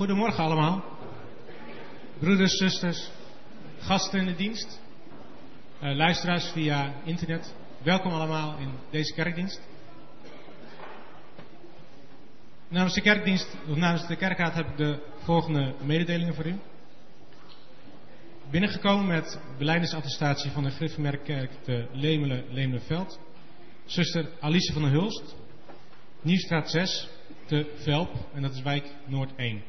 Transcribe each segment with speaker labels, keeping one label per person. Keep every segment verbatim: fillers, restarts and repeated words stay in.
Speaker 1: Goedemorgen allemaal. Broeders, zusters, gasten in de dienst, uh, luisteraars via internet. Welkom allemaal in deze kerkdienst. Namens de kerkdienst, of namens de kerkraad heb ik de volgende mededelingen voor u. Binnengekomen met belijdensattestatie van de Griffenbergkerk te Lemelen-Lemelenveld. Zuster Alice van der Hulst, Nieuwstraat zes te Velp, en dat is wijk Noord één.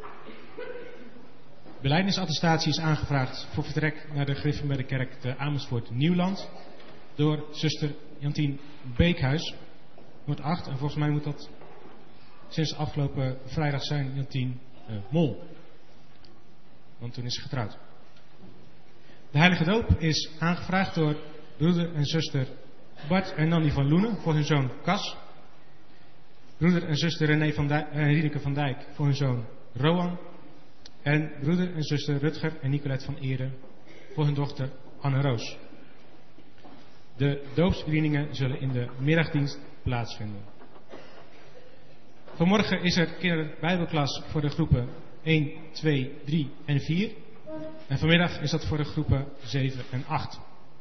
Speaker 1: Belijdensattestatie is aangevraagd voor vertrek naar de Griffenbergkerk te Amersfoort Nieuwland door zuster Jantien Beekhuis, Noord acht. En volgens mij moet dat sinds afgelopen vrijdag zijn Jantien uh, Mol. Want toen is ze getrouwd. De heilige doop is aangevraagd door broeder en zuster Bart en Nanny van Loenen voor hun zoon Cas. Broeder en zuster René van Dijk, en Rieneke van Dijk voor hun zoon Roan. En broeder en zuster Rutger en Nicolette van Eeren voor hun dochter Anne Roos. De doopsbedieningen zullen in de middagdienst plaatsvinden. Vanmorgen is er kinderbijbelklas voor de groepen één, twee, drie en vier. En vanmiddag is dat voor de groepen zeven en acht.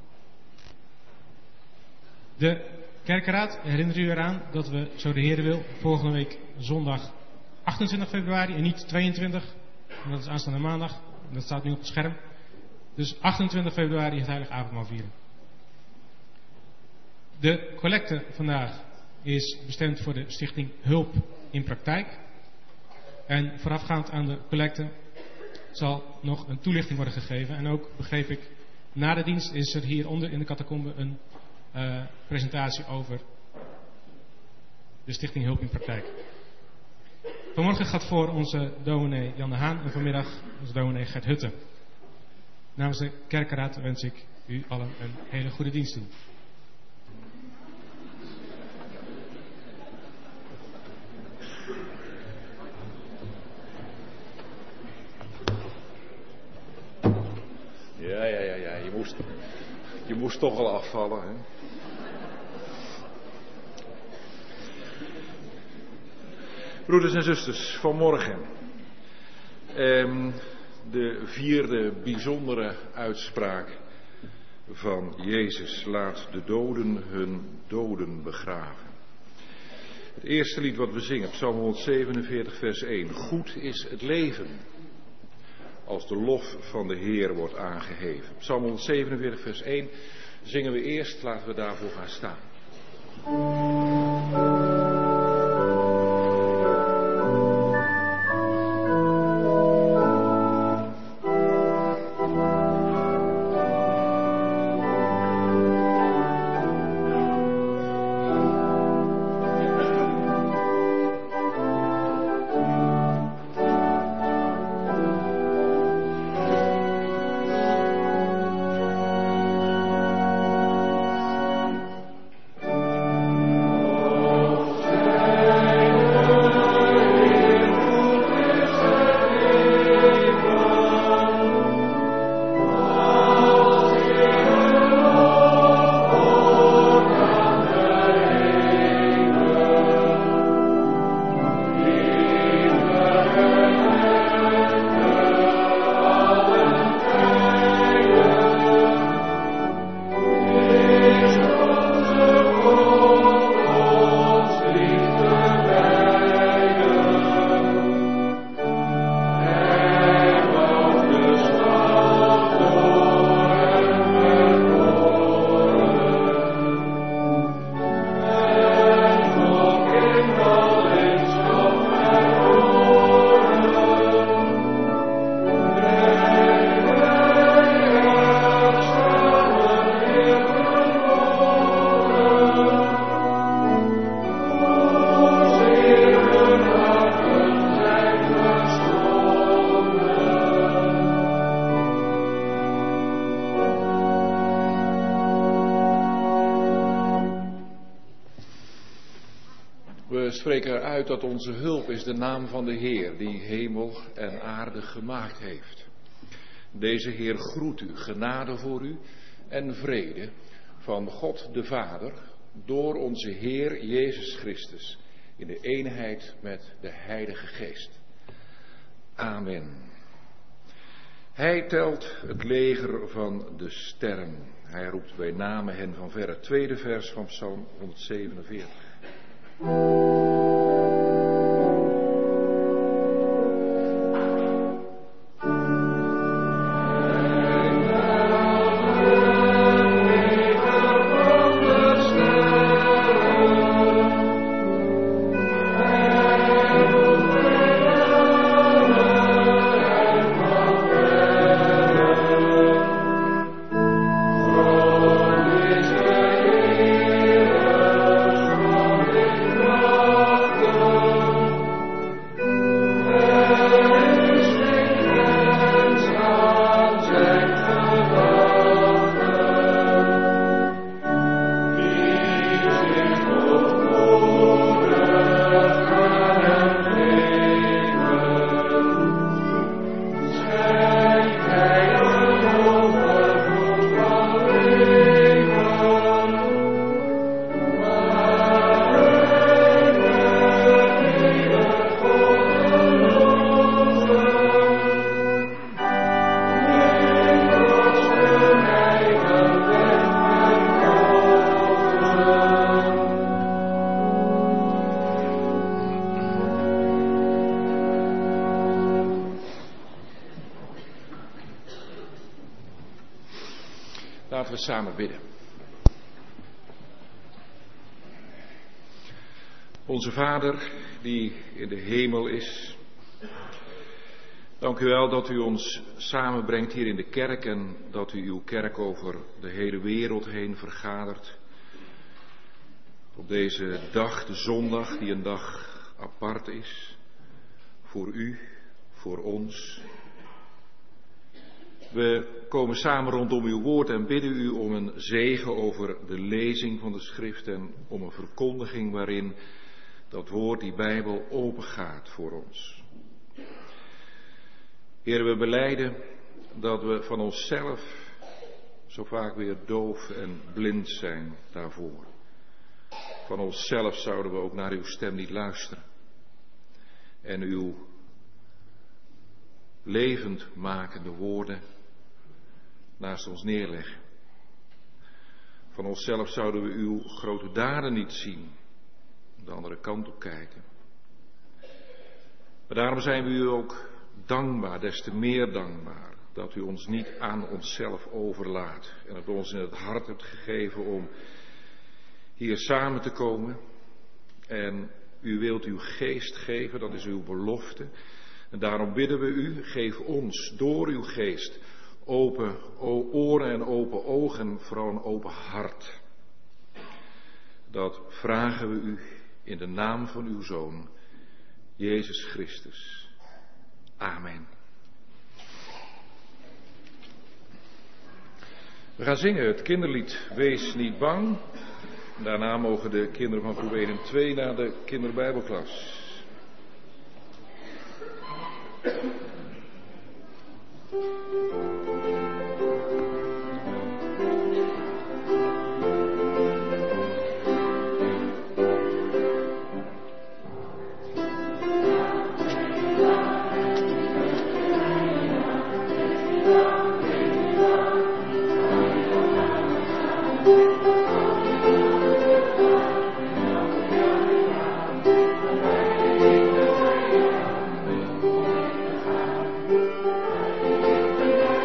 Speaker 1: De kerkenraad herinnert u eraan dat we, zo de Heer wil, volgende week zondag achtentwintig februari en niet tweeëntwintig. En dat is aanstaande maandag. En dat staat nu op het scherm. Dus achtentwintig februari het heilige avondmaal vieren. De collecte vandaag is bestemd voor de stichting Hulp in Praktijk. En voorafgaand aan de collecte zal nog een toelichting worden gegeven. En ook, begreep ik, na de dienst is er hieronder in de catacombe een uh, presentatie over de stichting Hulp in Praktijk. Vanmorgen gaat voor onze dominee Jan de Haan en vanmiddag onze dominee Gert Hutte. Namens de kerkenraad wens ik u allen een hele goede dienst toe.
Speaker 2: Ja, ja, ja, ja. Je moest, je moest toch al afvallen, hè? Broeders en zusters, vanmorgen eh, de vierde bijzondere uitspraak van Jezus. Laat de doden hun doden begraven. Het eerste lied wat we zingen, Psalm honderdzevenenveertig vers één. Goed is het leven als de lof van de Heer wordt aangeheven. Psalm honderdzevenenveertig vers één zingen we eerst, laten we daarvoor gaan staan. Spreken eruit dat onze hulp is de naam van de Heer, die hemel en aarde gemaakt heeft. Deze Heer groet u, genade voor u en vrede van God de Vader, door onze Heer Jezus Christus, in de eenheid met de Heilige Geest. Amen. Hij telt het leger van de sterren. Hij roept bij name hen van verre. Tweede vers van Psalm honderdzevenenveertig. Laten we samen bidden. Onze Vader die in de hemel is, dank u wel dat u ons samenbrengt hier in de kerk en dat u uw kerk over de hele wereld heen vergadert. Op deze dag, de zondag, die een dag apart is, voor u, voor ons. We komen samen rondom uw woord en bidden u om een zegen over de lezing van de schrift en om een verkondiging waarin dat woord, die Bijbel, open gaat voor ons. Heer, we belijden dat we van onszelf zo vaak weer doof en blind zijn daarvoor. Van onszelf zouden we ook naar uw stem niet luisteren. En uw levend makende woorden naast ons neerleggen. Van onszelf zouden we uw grote daden niet zien, de andere kant op kijken. Maar daarom zijn we u ook dankbaar, des te meer dankbaar, dat u ons niet aan onszelf overlaat en het ons in het hart hebt gegeven om hier samen te komen. En u wilt uw geest geven, dat is uw belofte. En daarom bidden we u, geef ons door uw geest open oren en open ogen, vooral een open hart. Dat vragen we u in de naam van uw Zoon, Jezus Christus. Amen. We gaan zingen het kinderlied Wees niet bang. Daarna mogen de kinderen van groep één en twee naar de kinderbijbelklas.
Speaker 3: Thank you.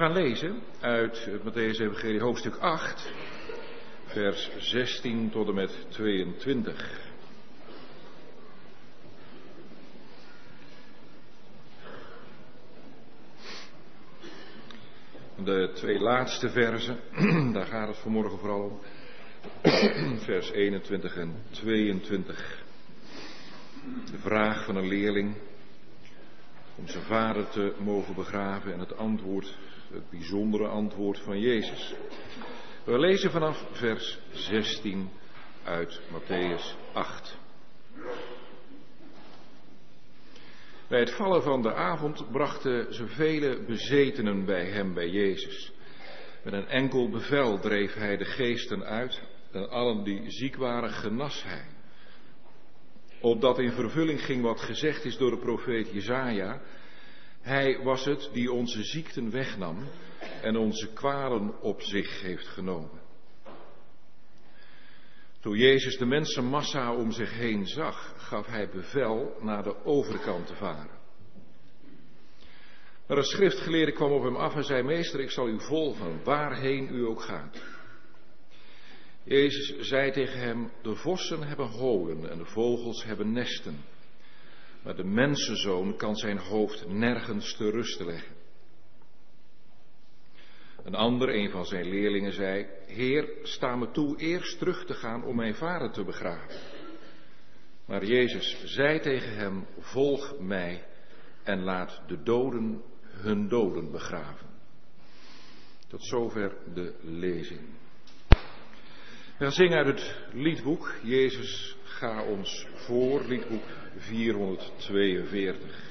Speaker 2: gaan lezen uit het Mattheüs-evangelie hoofdstuk acht, vers zestien tot en met tweeëntwintig. De twee laatste versen, daar gaat het vanmorgen vooral om. Vers eenentwintig en tweeëntwintig. De vraag van een leerling om zijn vader te mogen begraven en het antwoord, het bijzondere antwoord van Jezus. We lezen vanaf vers zestien uit Mattheüs acht. Bij het vallen van de avond brachten ze vele bezetenen bij hem, bij Jezus. Met een enkel bevel dreef hij de geesten uit en allen die ziek waren genas hij. Opdat in vervulling ging wat gezegd is door de profeet Jesaja. Hij was het die onze ziekten wegnam en onze kwalen op zich heeft genomen. Toen Jezus de mensenmassa om zich heen zag, gaf hij bevel naar de overkant te varen. Maar een schriftgeleerde kwam op hem af en zei: Meester, ik zal u volgen, waarheen u ook gaat. Jezus zei tegen hem: de vossen hebben holen en de vogels hebben nesten, maar de mensenzoon kan zijn hoofd nergens te rusten leggen. Een ander, een van zijn leerlingen, zei: Heer, sta me toe eerst terug te gaan om mijn vader te begraven. Maar Jezus zei tegen hem: volg mij en laat de doden hun doden begraven. Tot zover de lezing. We gaan zingen uit het liedboek Jezus, ga ons voor, liedboek vierhonderdtweeënveertig.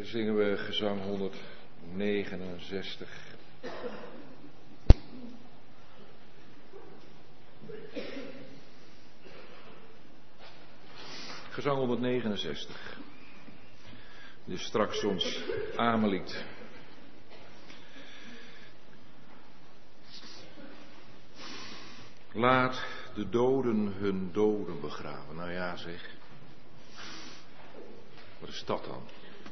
Speaker 2: zingen we gezang honderdnegenenzestig. Gezang honderdnegenenzestig. Dus straks ons Amellied. Laat de doden hun doden begraven. Nou ja, zeg. Wat is dat dan?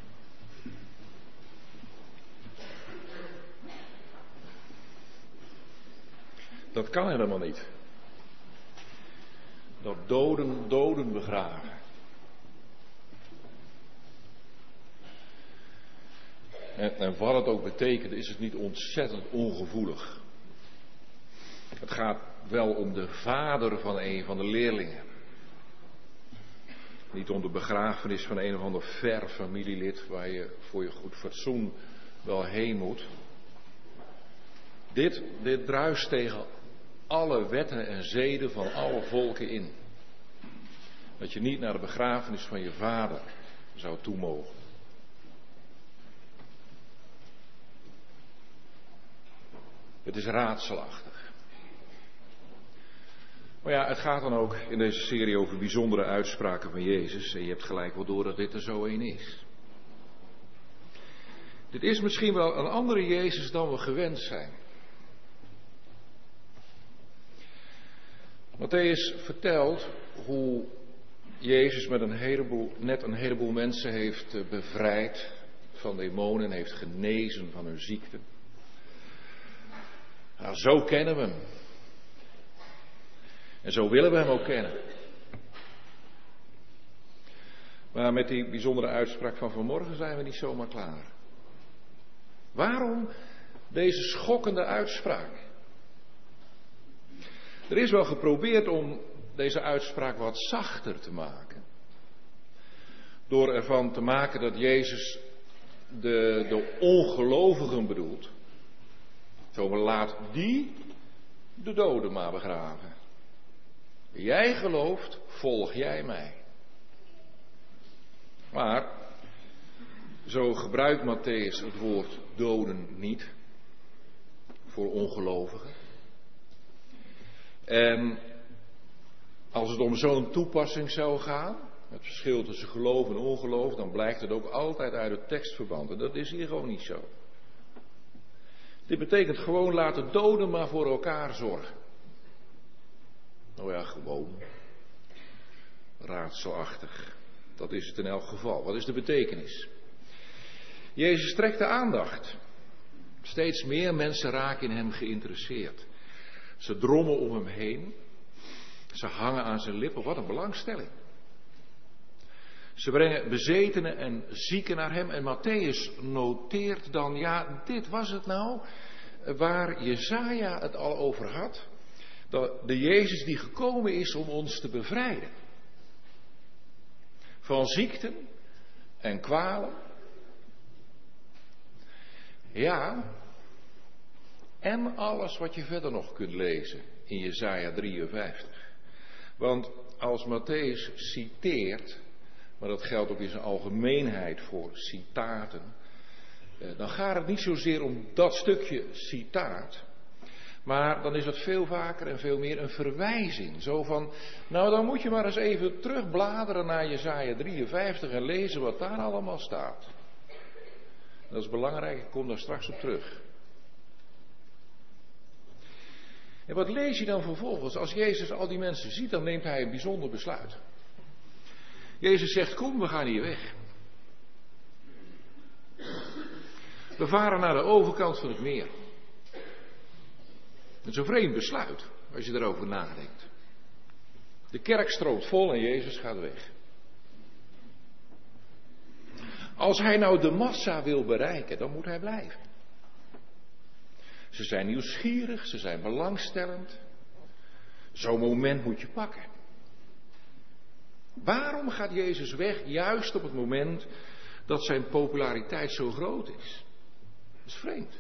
Speaker 2: Dat kan helemaal niet. Dat doden doden begraven. En, en wat het ook betekent, is het niet ontzettend ongevoelig. Het gaat wel om de vader van een van de leerlingen. Niet om de begrafenis van een of ander ver familielid waar je voor je goed fatsoen wel heen moet. Dit, dit druist tegen alle wetten en zeden van alle volken in. Dat je niet naar de begrafenis van je vader zou toemogen. Het is raadselachtig. Maar ja, het gaat dan ook in deze serie over bijzondere uitspraken van Jezus. En je hebt gelijk wel door dat dit er zo een is. Dit is misschien wel een andere Jezus dan we gewend zijn. Mattheüs vertelt hoe Jezus met een heleboel, net een heleboel mensen heeft bevrijd van demonen, heeft genezen van hun ziekte. Nou, zo kennen we hem. En zo willen we hem ook kennen. Maar met die bijzondere uitspraak van vanmorgen zijn we niet zomaar klaar. Waarom deze schokkende uitspraak? Er is wel geprobeerd om deze uitspraak wat zachter te maken. Door ervan te maken dat Jezus de, de ongelovigen bedoelt. Zo laat die de doden maar begraven. Jij gelooft, volg jij mij. Maar zo gebruikt Mattheüs het woord doden niet voor ongelovigen. En als het om zo'n toepassing zou gaan, het verschil tussen geloof en ongeloof, dan blijkt het ook altijd uit het tekstverband. En dat is hier gewoon niet zo. Dit betekent gewoon laten doden maar voor elkaar zorgen. Nou ja, gewoon. Raadselachtig. Dat is het in elk geval. Wat is de betekenis? Jezus trekt de aandacht. Steeds meer mensen raken in hem geïnteresseerd. Ze drommen om hem heen. Ze hangen aan zijn lippen. Wat een belangstelling. Ze brengen bezetenen en zieken naar hem. En Mattheüs noteert dan, ja, dit was het nou waar Jesaja het al over had. De Jezus die gekomen is om ons te bevrijden. Van ziekten en kwalen. Ja, en alles wat je verder nog kunt lezen in Jesaja drieënvijftig. Want als Mattheüs citeert, maar dat geldt ook in zijn algemeenheid voor citaten, dan gaat het niet zozeer om dat stukje citaat. Maar dan is het veel vaker en veel meer een verwijzing. Zo van, nou dan moet je maar eens even terugbladeren naar Jesaja drieënvijftig en lezen wat daar allemaal staat. Dat is belangrijk, ik kom daar straks op terug. En wat lees je dan vervolgens? Als Jezus al die mensen ziet, dan neemt hij een bijzonder besluit. Jezus zegt, kom, we gaan hier weg. We varen naar de overkant van het meer. Het is een vreemd besluit, als je erover nadenkt. De kerk stroomt vol en Jezus gaat weg. Als hij nou de massa wil bereiken, dan moet hij blijven. Ze zijn nieuwsgierig, ze zijn belangstellend. Zo'n moment moet je pakken. Waarom gaat Jezus weg juist op het moment dat zijn populariteit zo groot is? Dat is vreemd.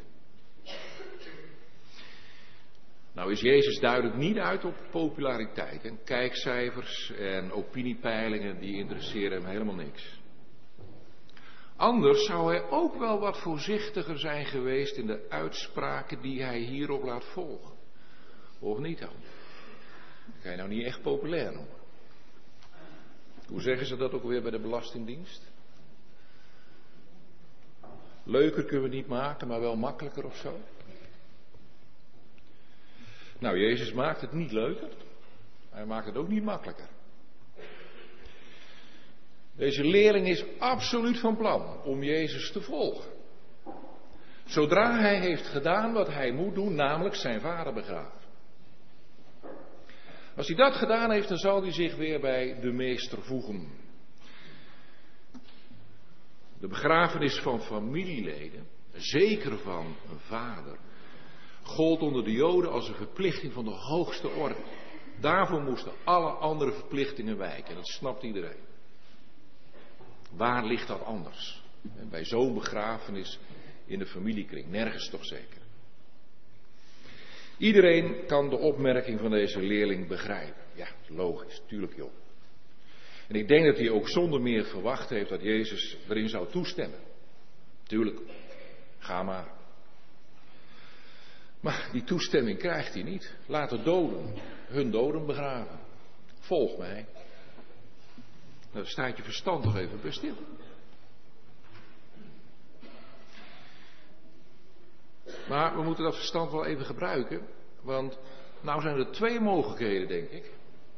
Speaker 2: Nou is Jezus duidelijk niet uit op populariteit. En kijkcijfers en opiniepeilingen, die interesseren hem helemaal niks. Anders zou hij ook wel wat voorzichtiger zijn geweest in de uitspraken die hij hierop laat volgen. Of niet dan? Dat kan je nou niet echt populair noemen. Hoe zeggen ze dat ook weer bij de Belastingdienst? Leuker kunnen we niet maken, maar wel makkelijker of zo. Nou, Jezus maakt het niet leuker. Hij maakt het ook niet makkelijker. Deze leerling is absoluut van plan om Jezus te volgen. Zodra hij heeft gedaan wat hij moet doen, namelijk zijn vader begraven. Als hij dat gedaan heeft, dan zal hij zich weer bij de meester voegen. De begrafenis van familieleden, zeker van een vader, gold onder de Joden als een verplichting van de hoogste orde. Daarvoor moesten alle andere verplichtingen wijken. En dat snapt iedereen. Waar ligt dat anders? Bij zo'n begrafenis in de familiekring. Nergens toch zeker. Iedereen kan de opmerking van deze leerling begrijpen. Ja, logisch, tuurlijk joh. En ik denk dat hij ook zonder meer verwacht heeft dat Jezus erin zou toestemmen. Tuurlijk, ga maar. Maar die toestemming krijgt hij niet. Laat de doden hun doden begraven. Volg mij. Nou, dan staat je verstand toch even bij stil. Maar we moeten dat verstand wel even gebruiken. Want nou zijn er twee mogelijkheden, denk ik.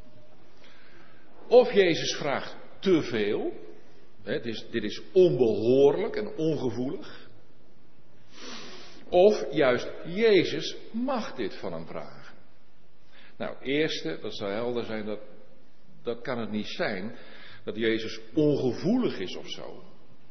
Speaker 2: Of Jezus vraagt te veel. Hè, dit, is, dit is onbehoorlijk en ongevoelig. Of juist Jezus mag dit van hem vragen. Nou, het eerste, dat zou helder zijn, dat, dat kan het niet zijn. Dat Jezus ongevoelig is of zo.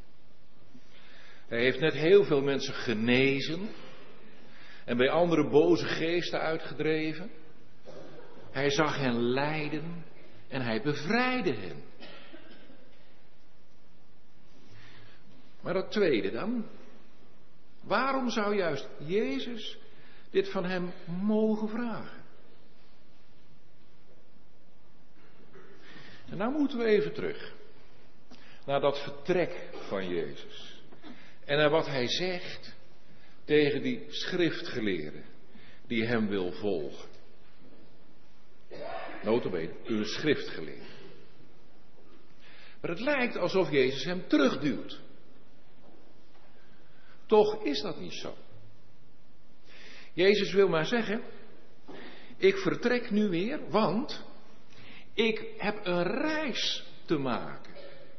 Speaker 2: Hij heeft net heel veel mensen genezen. En bij andere boze geesten uitgedreven. Hij zag hen lijden. En hij bevrijdde hen. Maar dat tweede dan. Waarom zou juist Jezus dit van hem mogen vragen? En nou moeten we even terug. Naar dat vertrek van Jezus. En naar wat hij zegt tegen die schriftgeleerde die hem wil volgen. Nota bene, een schriftgeleerde. Maar het lijkt alsof Jezus hem terugduwt. Toch is dat niet zo. Jezus wil maar zeggen, ik vertrek nu weer, want ik heb een reis te maken.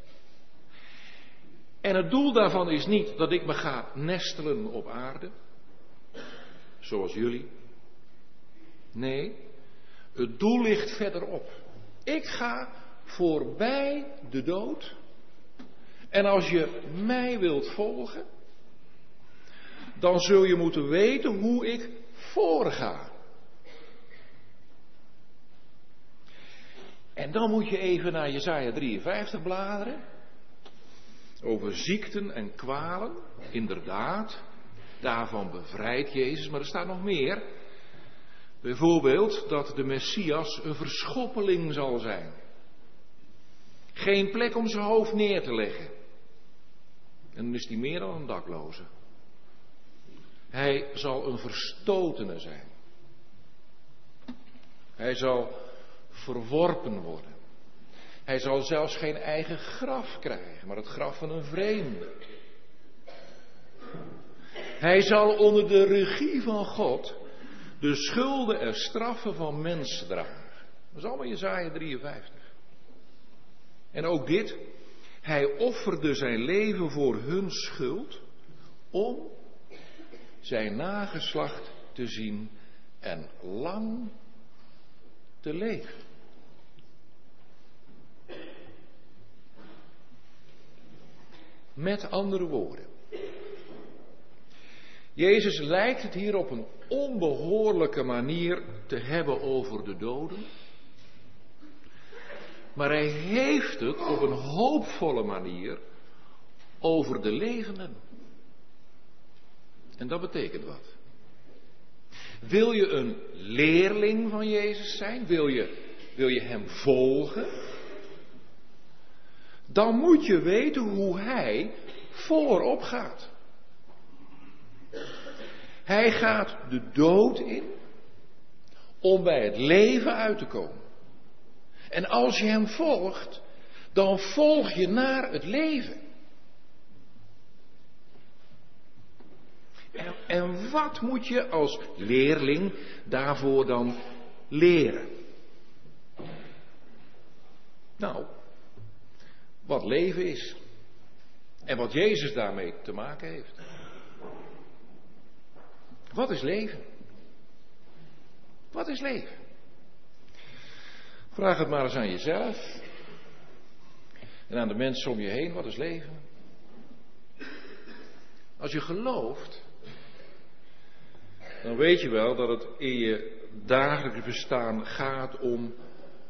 Speaker 2: En het doel daarvan is niet dat ik me ga nestelen op aarde, zoals jullie. Nee, het doel ligt verderop. Ik ga voorbij de dood. En als je mij wilt volgen, dan zul je moeten weten hoe ik voorga. En dan moet je even naar Jesaja drieënvijftig bladeren. Over ziekten en kwalen. Inderdaad, daarvan bevrijdt Jezus. Maar er staat nog meer. Bijvoorbeeld dat de Messias een verschoppeling zal zijn. Geen plek om zijn hoofd neer te leggen. En dan is hij meer dan een dakloze. Hij zal een verstotene zijn. Hij zal verworpen worden. Hij zal zelfs geen eigen graf krijgen, maar het graf van een vreemde. Hij zal onder de regie van God de schulden en straffen van mensen dragen. Dat is allemaal Jesaja drieënvijftig. En ook dit, hij offerde zijn leven voor hun schuld om zijn nageslacht te zien en lang te leven. Met andere woorden, Jezus lijkt het hier op een onbehoorlijke manier te hebben over de doden, maar hij heeft het op een hoopvolle manier over de levenden. En dat betekent wat? Wil je een leerling van Jezus zijn? Wil je, wil je hem volgen? Dan moet je weten hoe hij voorop gaat. Hij gaat de dood in om bij het leven uit te komen. En als je hem volgt, dan volg je naar het leven. En, en wat moet je als leerling daarvoor dan leren? Nou, wat leven is. En wat Jezus daarmee te maken heeft. Wat is leven? Wat is leven? Vraag het maar eens aan jezelf. En aan de mensen om je heen. Wat is leven? Als je gelooft, dan weet je wel dat het in je dagelijks bestaan gaat om uh,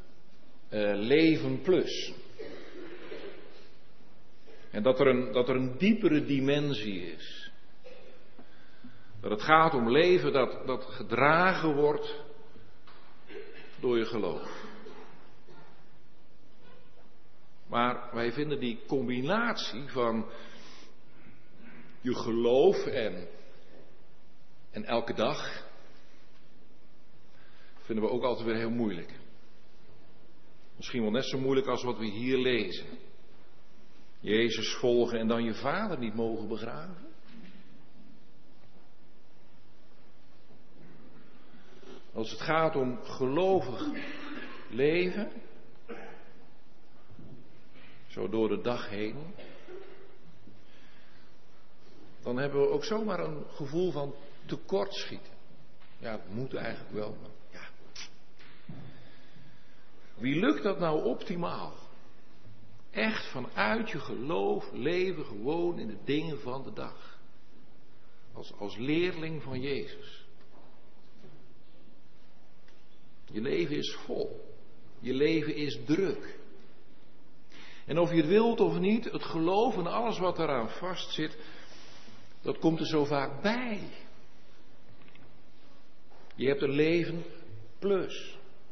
Speaker 2: leven plus. En dat er, een, dat er een diepere dimensie is. Dat het gaat om leven dat, dat gedragen wordt door je geloof. Maar wij vinden die combinatie van je geloof en, en elke dag, vinden we ook altijd weer heel moeilijk. Misschien wel net zo moeilijk als wat we hier lezen. Jezus volgen en dan je vader niet mogen begraven. Als het gaat om gelovig leven, zo door de dag heen, dan hebben we ook zomaar een gevoel van tekortschieten. Ja, het moet eigenlijk wel, maar ja. Wie lukt dat nou optimaal? Echt vanuit je geloof leven gewoon in de dingen van de dag. Als, als leerling van Jezus. Je leven is vol. Je leven is druk. En of je het wilt of niet, het geloof en alles wat eraan vastzit, dat komt er zo vaak bij. Je hebt een leven plus.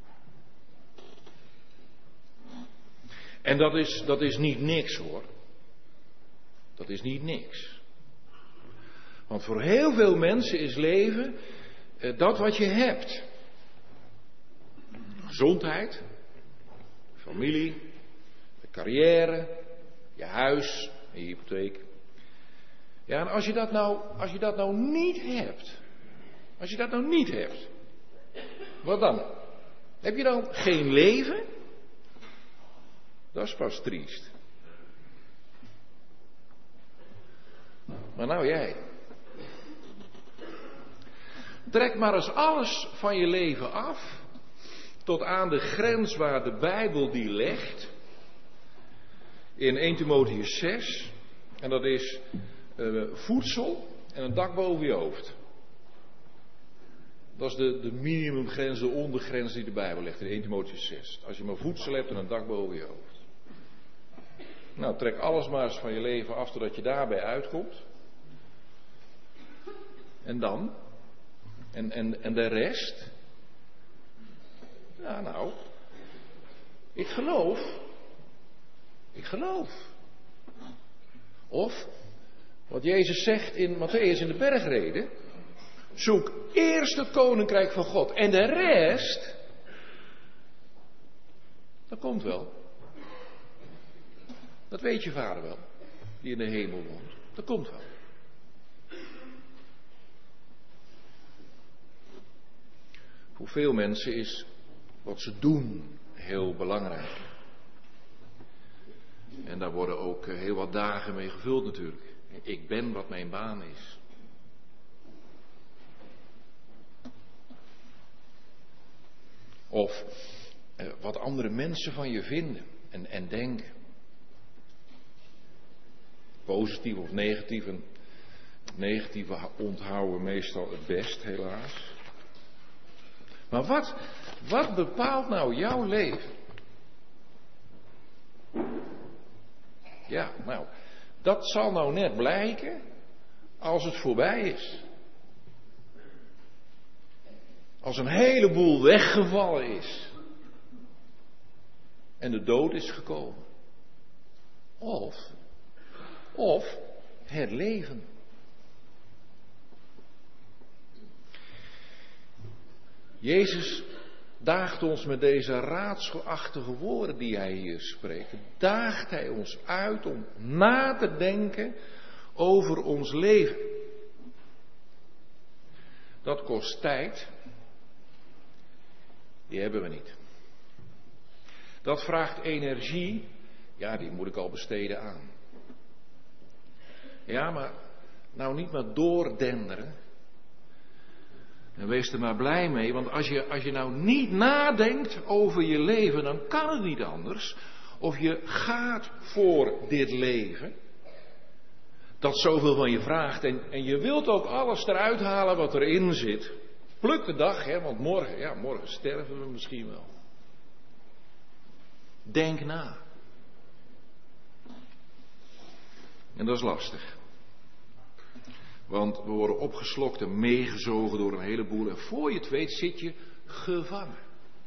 Speaker 2: En dat is, dat is niet niks hoor. Dat is niet niks. Want voor heel veel mensen is leven eh, dat wat je hebt. Gezondheid, familie, de carrière, je huis en je hypotheek. Ja, en als je dat nou, als je dat nou niet hebt, als je dat nou niet hebt, wat dan? Heb je dan geen leven? Dat is pas triest. Maar nou jij. Trek maar eens alles van je leven af, tot aan de grens waar de Bijbel die legt, in Eerste Timotheüs zes, en dat is uh, voedsel en een dak boven je hoofd. Dat is de, de minimumgrens, de ondergrens die de Bijbel legt in Eerste Timotheüs zes. Als je maar voedsel hebt en een dak boven je hoofd. Nou, trek alles maar eens van je leven af totdat je daarbij uitkomt. En dan? En, en, en de rest? Ja, nou. Ik geloof. Ik geloof. Of, wat Jezus zegt in Matthäus in de bergreden. Zoek eerst het koninkrijk van God. En de rest, dat komt wel. Dat weet je vader wel, die in de hemel woont. Dat komt wel. Voor veel mensen is wat ze doen heel belangrijk. En daar worden ook heel wat dagen mee gevuld natuurlijk. Ik ben wat mijn baan is. Of eh, wat andere mensen van je vinden en, en denken. Positief of negatief. En negatieve onthouden meestal het best, helaas. Maar wat, wat bepaalt nou jouw leven? Ja, nou, dat zal nou net blijken als het voorbij is. Als een heleboel weggevallen is. En de dood is gekomen. Of, of het leven. Jezus daagt ons met deze raadselachtige woorden die hij hier spreekt, daagt hij ons uit om na te denken over ons leven. Dat kost tijd. Die hebben we niet. Dat vraagt energie. Ja, die moet ik al besteden aan. Ja, maar nou niet maar doordenderen. En wees er maar blij mee, want als je, als je nou niet nadenkt over je leven, dan kan het niet anders. Of je gaat voor dit leven, dat zoveel van je vraagt. En, en je wilt ook alles eruit halen wat erin zit. Pluk de dag, hè, want morgen, ja, morgen sterven we misschien wel. Denk na. En dat is lastig. Want we worden opgeslokt en meegezogen door een heleboel. En voor je het weet zit je gevangen.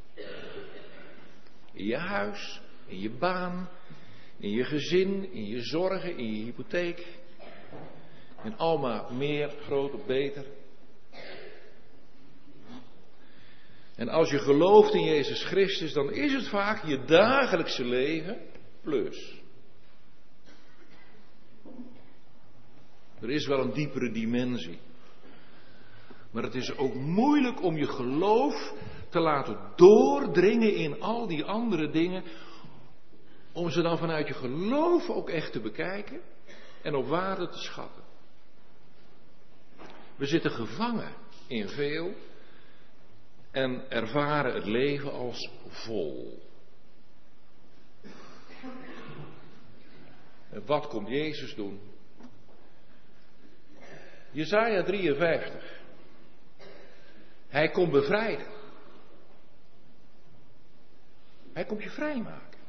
Speaker 2: In je huis, in je baan, in je gezin, in je zorgen, in je hypotheek. En allemaal meer, groter, beter. En als je gelooft in Jezus Christus, dan is het vaak je dagelijkse leven plus. Er is wel een diepere dimensie. Maar het is ook moeilijk om je geloof te laten doordringen in al die andere dingen. Om ze dan vanuit je geloof ook echt te bekijken en op waarde te schatten. We zitten gevangen in veel en ervaren het leven als vol. En wat komt Jezus doen? Jesaja drieënvijftig. Hij komt bevrijden. Hij komt je vrijmaken.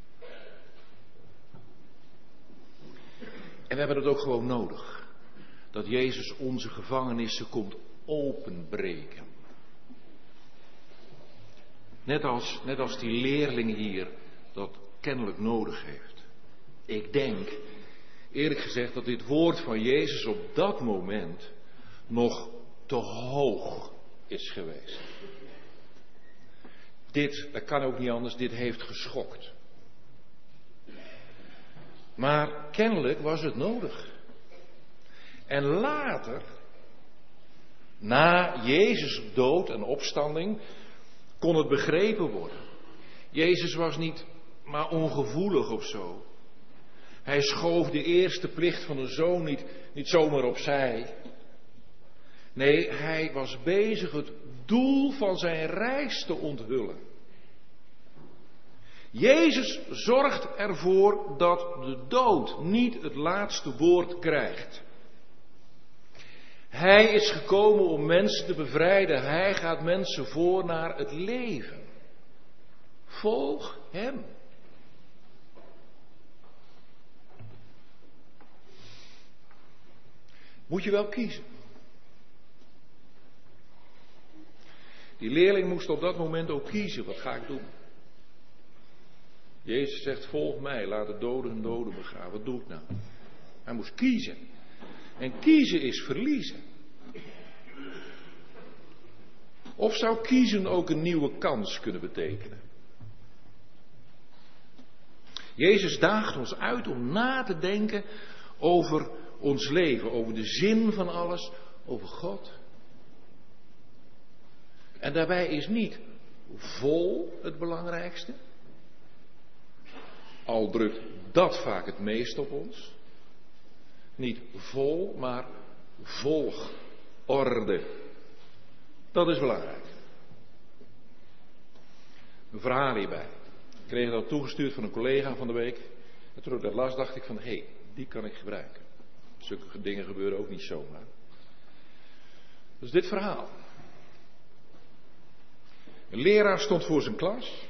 Speaker 2: En we hebben het ook gewoon nodig. Dat Jezus onze gevangenissen komt openbreken. Net als, net als die leerling hier dat kennelijk nodig heeft. Ik denk, eerlijk gezegd, dat dit woord van Jezus op dat moment nog te hoog is geweest. Dit, dat kan ook niet anders, dit heeft geschokt. Maar kennelijk was het nodig. En later, na Jezus' dood en opstanding, kon het begrepen worden. Jezus was niet maar ongevoelig of zo. Hij schoof de eerste plicht van de zoon niet, niet zomaar opzij. Nee, hij was bezig het doel van zijn reis te onthullen. Jezus zorgt ervoor dat de dood niet het laatste woord krijgt. Hij is gekomen om mensen te bevrijden. Hij gaat mensen voor naar het leven. Volg hem. Moet je wel kiezen. Die leerling moest op dat moment ook kiezen. Wat ga ik doen? Jezus zegt, volg mij, laat de doden hun doden begraven. Wat doe ik nou? Hij moest kiezen. En kiezen is verliezen. Of zou kiezen ook een nieuwe kans kunnen betekenen? Jezus daagt ons uit om na te denken over ons leven, over de zin van alles, over God. En daarbij is niet vol het belangrijkste. Al drukt dat vaak het meest op ons. Niet vol, maar volgorde. Dat is belangrijk. Een verhaal hierbij. Ik kreeg dat toegestuurd van een collega van de week. En toen ik dat las, dacht ik van, hé, hey, die kan ik gebruiken. Zulke dingen gebeuren ook niet zomaar. Dus dit verhaal. Een leraar stond voor zijn klas.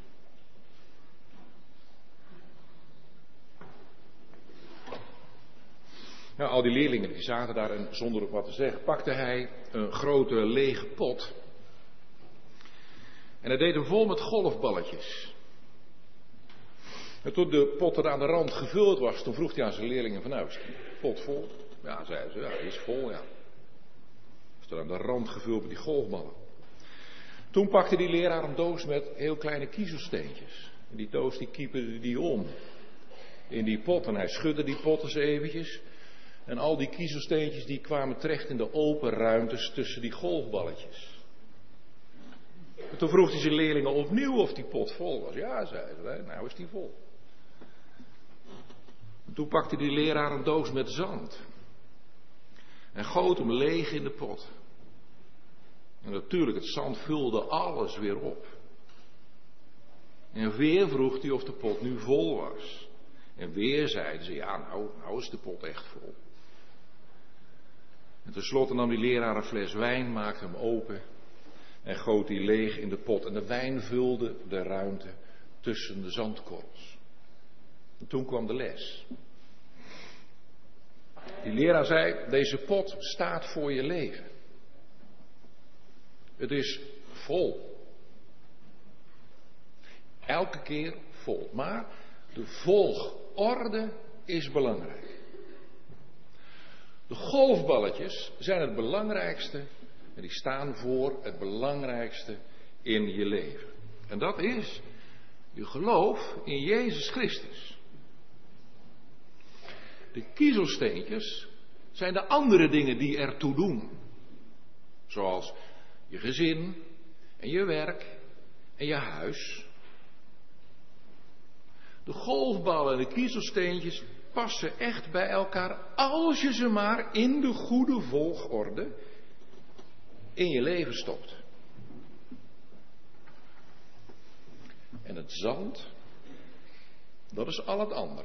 Speaker 2: Nou, al die leerlingen die zaten daar en zonder wat te zeggen, pakte hij een grote lege pot. En hij deed hem vol met golfballetjes. En toen de pot er aan de rand gevuld was, toen vroeg hij aan zijn leerlingen van nou, is die pot vol? Ja, zeiden ze, ja, die is vol, ja. Is er aan de rand gevuld met die golfballen. Toen pakte die leraar een doos met heel kleine kiezelsteentjes. En die doos die kieperde die om in die pot en hij schudde die pot eens eventjes. En al die kiezelsteentjes die kwamen terecht in de open ruimtes tussen die golfballetjes. En toen vroeg hij zijn leerlingen opnieuw of die pot vol was. Ja, zeiden ze, nou is die vol. En toen pakte die leraar een doos met zand. En goot hem leeg in de pot. En natuurlijk, het zand vulde alles weer op. En weer vroeg hij of de pot nu vol was. En weer zeiden ze, ja, nou, nou is de pot echt vol. En tenslotte nam die leraar een fles wijn, maakte hem open en goot die leeg in de pot. En de wijn vulde de ruimte tussen de zandkorrels. En toen kwam de les. Die leraar zei, deze pot staat voor je leven. Het is vol. Elke keer vol. Maar de volgorde is belangrijk. De golfballetjes zijn het belangrijkste. En die staan voor het belangrijkste in je leven. En dat is je geloof in Jezus Christus. De kiezelsteentjes zijn de andere dingen die ertoe doen. Zoals je gezin en je werk en je huis. De golfballen en de kiezelsteentjes passen echt bij elkaar als je ze maar in de goede volgorde in je leven stopt. En het zand, dat is al het andere.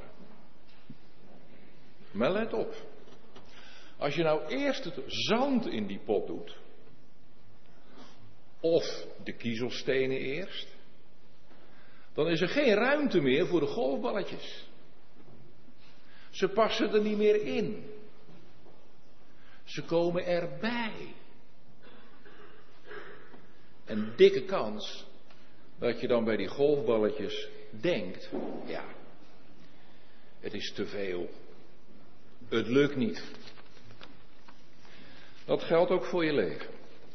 Speaker 2: Maar let op. Als je nou eerst het zand in die pot doet, of de kiezelstenen eerst, dan is er geen ruimte meer voor de golfballetjes. Ze passen er niet meer in. Ze komen erbij. Een dikke kans dat je dan bij die golfballetjes denkt, ja, het is te veel. Het lukt niet. Dat geldt ook voor je leven.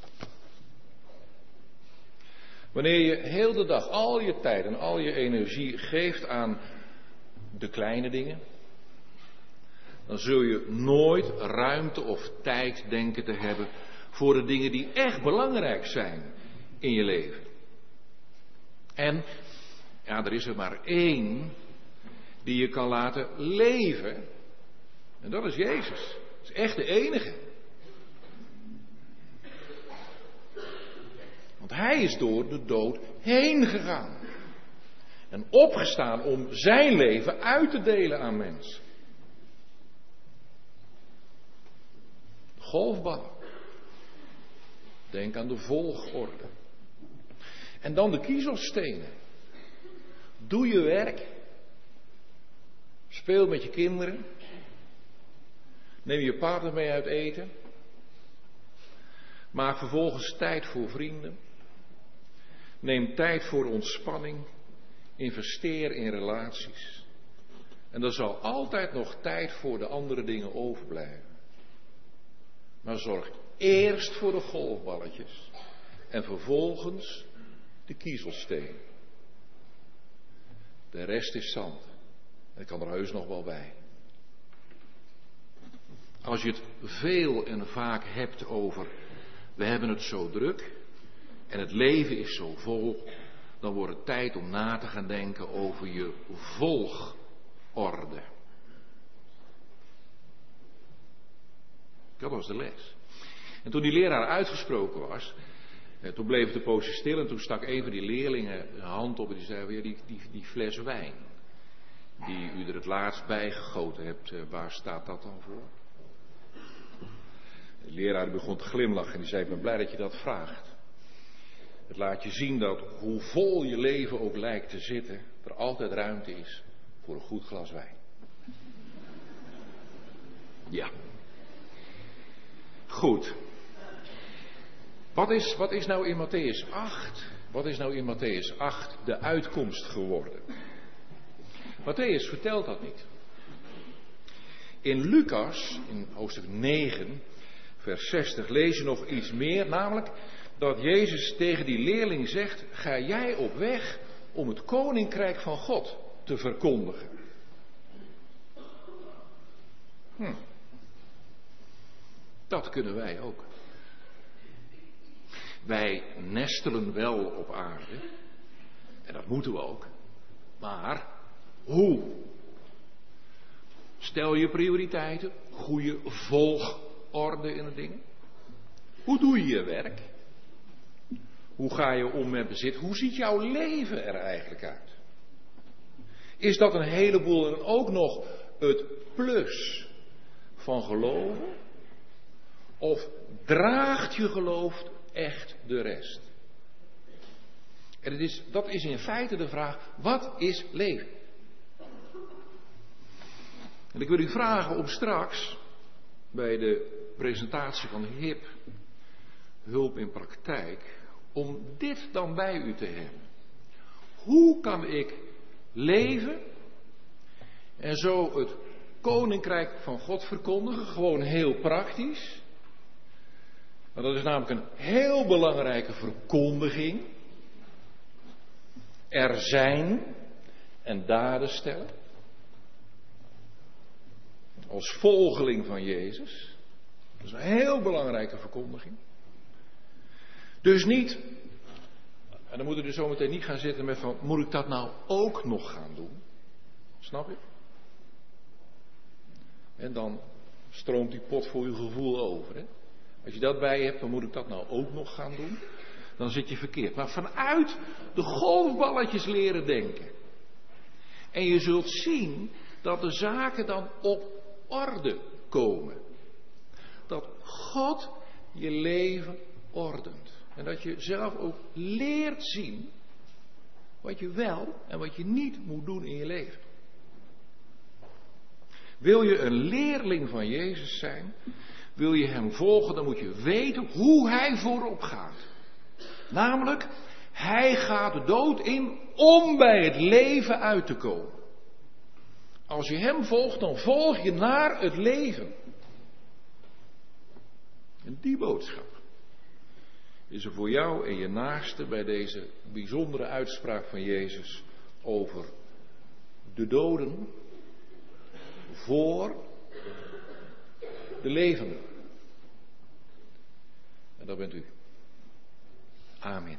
Speaker 2: Wanneer je heel de dag al je tijd en al je energie geeft aan de kleine dingen, dan zul je nooit ruimte of tijd denken te hebben voor de dingen die echt belangrijk zijn in je leven. En, ja, er is er maar één die je kan laten leven. En dat is Jezus. Dat is echt de enige. Want hij is door de dood heen gegaan. En opgestaan om zijn leven uit te delen aan mensen. Golfballen. Denk aan de volgorde. En dan de kiezelstenen. Doe je werk. Speel met je kinderen. Neem je partner mee uit eten. Maak vervolgens tijd voor vrienden. Neem tijd voor ontspanning. Investeer in relaties. En er zal altijd nog tijd voor de andere dingen overblijven. Maar zorg eerst voor de golfballetjes. En vervolgens de kiezelsteen. De rest is zand. En ik kan er heus nog wel bij. Als je het veel en vaak hebt over, we hebben het zo druk en het leven is zo vol, dan wordt het tijd om na te gaan denken over je volgorde. Dat was de les. En toen die leraar uitgesproken was, eh, toen bleef het een poosje stil en toen stak een van die leerlingen zijn hand op en die zei, ja, die, die, die fles wijn die u er het laatst bij gegoten hebt, eh, waar staat dat dan voor? De leraar begon te glimlachen en die zei, ik ben blij dat je dat vraagt. Het laat je zien dat hoe vol je leven ook lijkt te zitten, er altijd ruimte is voor een goed glas wijn. Ja. Goed. Wat is, wat is nou in Mattheüs acht? Wat is nou in Mattheüs acht de uitkomst geworden? Matthäus vertelt dat niet. In Lucas, in hoofdstuk negen, vers zestig, lees je nog iets meer. Namelijk dat Jezus tegen die leerling zegt: ga jij op weg om het koninkrijk van God te verkondigen. Hm. Dat kunnen wij ook. Wij nestelen wel op aarde. En dat moeten we ook. Maar hoe? Stel je prioriteiten. Goede volgorde in de dingen. Hoe doe je je werk? Hoe ga je om met bezit? Hoe ziet jouw leven er eigenlijk uit? Is dat een heleboel en ook nog het plus van geloven? Of draagt je geloof echt de rest? En het is, dat is in feite de vraag: wat is leven? En ik wil u vragen om straks bij de presentatie van H I P, hulp in praktijk, om dit dan bij u te hebben. Hoe kan ik leven en zo het koninkrijk van God verkondigen? Gewoon heel praktisch. Maar dat is namelijk een heel belangrijke verkondiging. Er zijn en daden stellen. Als volgeling van Jezus. Dat is een heel belangrijke verkondiging. Dus niet, en dan moet je dus zometeen niet gaan zitten met van, moet ik dat nou ook nog gaan doen? Snap je? En dan stroomt die pot voor je gevoel over. Hè? Als je dat bij je hebt, dan moet ik dat nou ook nog gaan doen? Dan zit je verkeerd. Maar vanuit de golfballetjes leren denken. En je zult zien dat de zaken dan op orde komen. Dat God je leven ordent. En dat je zelf ook leert zien wat je wel en wat je niet moet doen in je leven. Wil je een leerling van Jezus zijn, wil je hem volgen, dan moet je weten hoe hij voorop gaat. Namelijk, hij gaat de dood in om bij het leven uit te komen. Als je hem volgt, dan volg je naar het leven. En die boodschap is er voor jou en je naaste bij deze bijzondere uitspraak van Jezus over de doden voor de levenden. En dat bent u. Amen.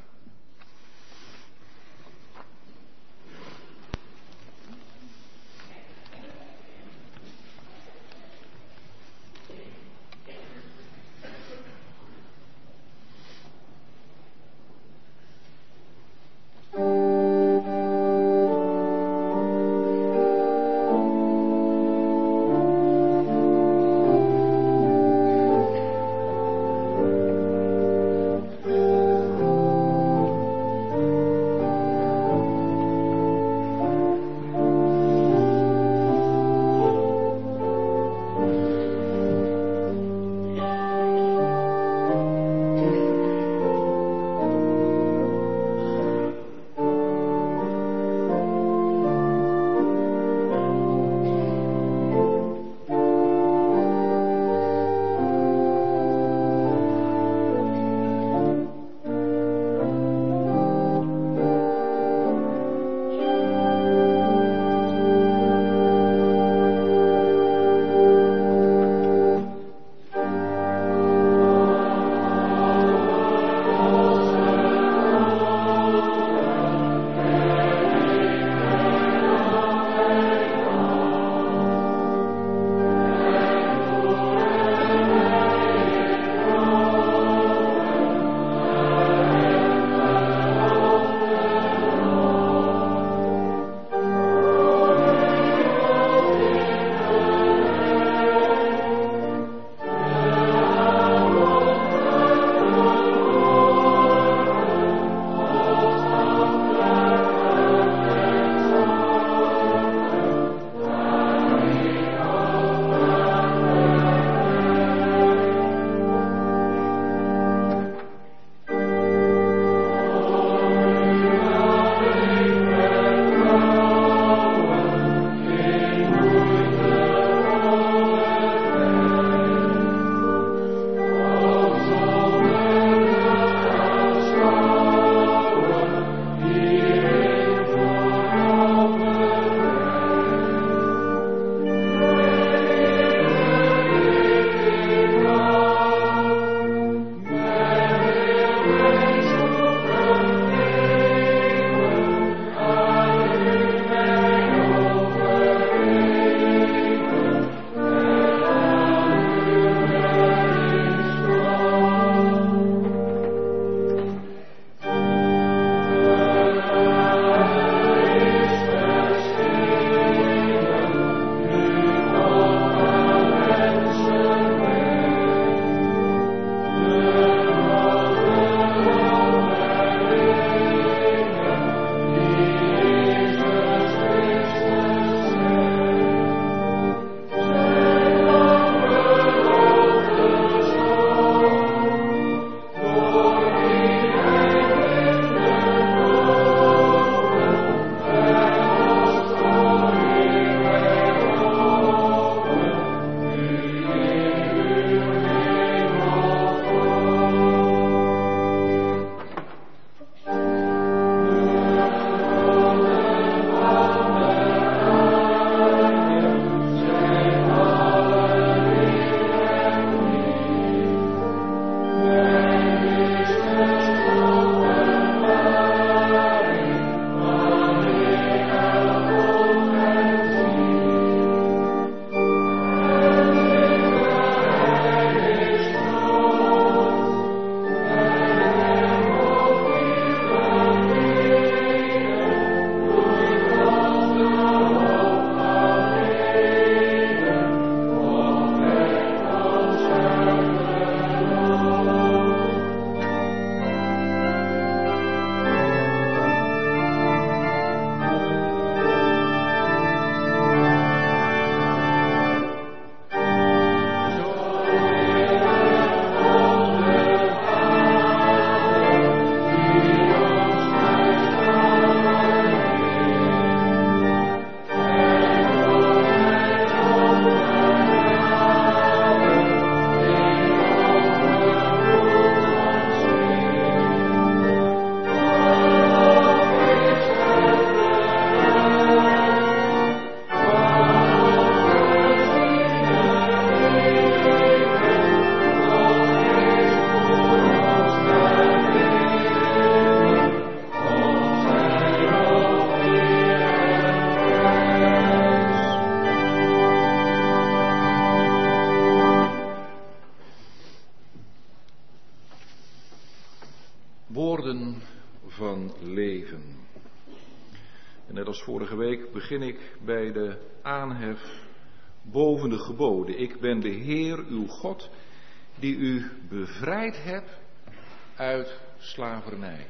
Speaker 2: En net als vorige week begin ik bij de aanhef boven de geboden. Ik ben de Heer uw God die u bevrijd hebt uit slavernij.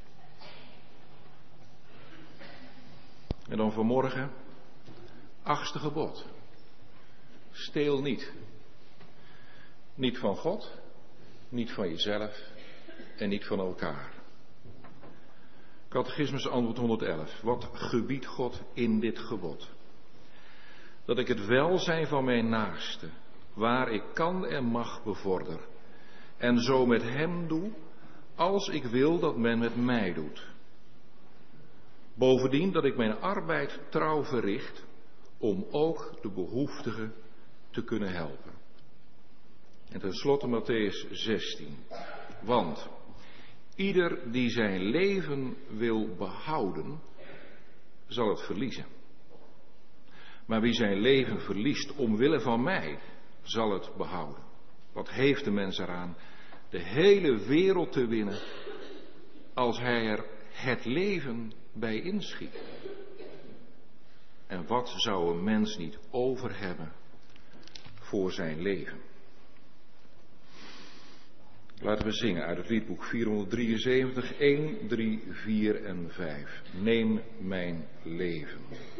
Speaker 2: En dan vanmorgen, achtste gebod. Steel niet. Niet van God, niet van jezelf en niet van elkaar. Catechismus antwoord honderdelf. Wat gebiedt God in dit gebod? Dat ik het welzijn van mijn naaste, waar ik kan en mag, bevorder. En zo met hem doe, als ik wil dat men met mij doet. Bovendien dat ik mijn arbeid trouw verricht, om ook de behoeftigen te kunnen helpen. En tenslotte Mattheüs zestien. Want ieder die zijn leven wil behouden, zal het verliezen. Maar wie zijn leven verliest omwille van mij, zal het behouden. Wat heeft de mens eraan de hele wereld te winnen, als hij er het leven bij inschiet? En wat zou een mens niet over hebben voor zijn leven? Laten we zingen uit het liedboek vierhonderddrieënzeventig, één, drie, vier en vijf. Neem mijn leven.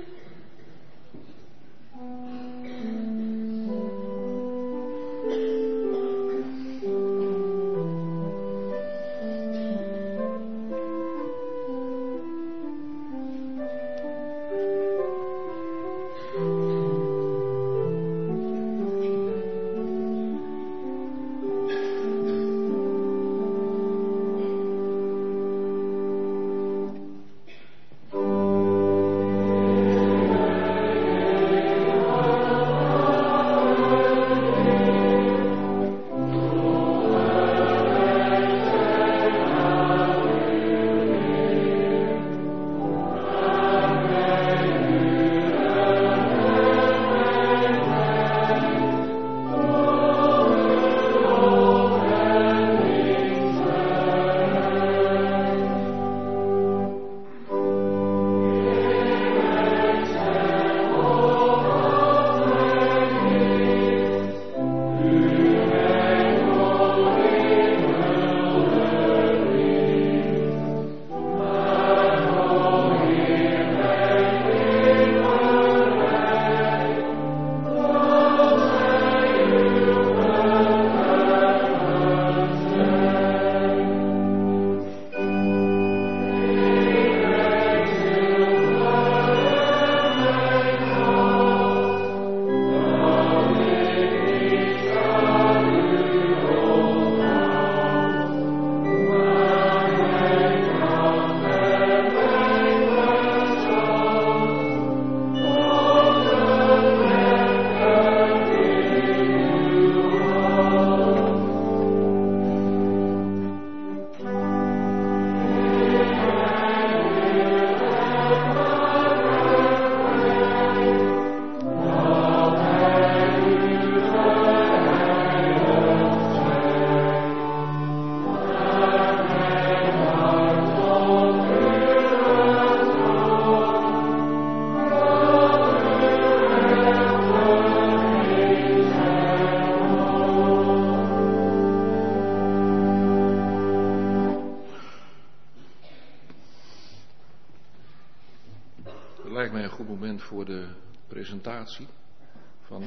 Speaker 2: Voor de presentatie van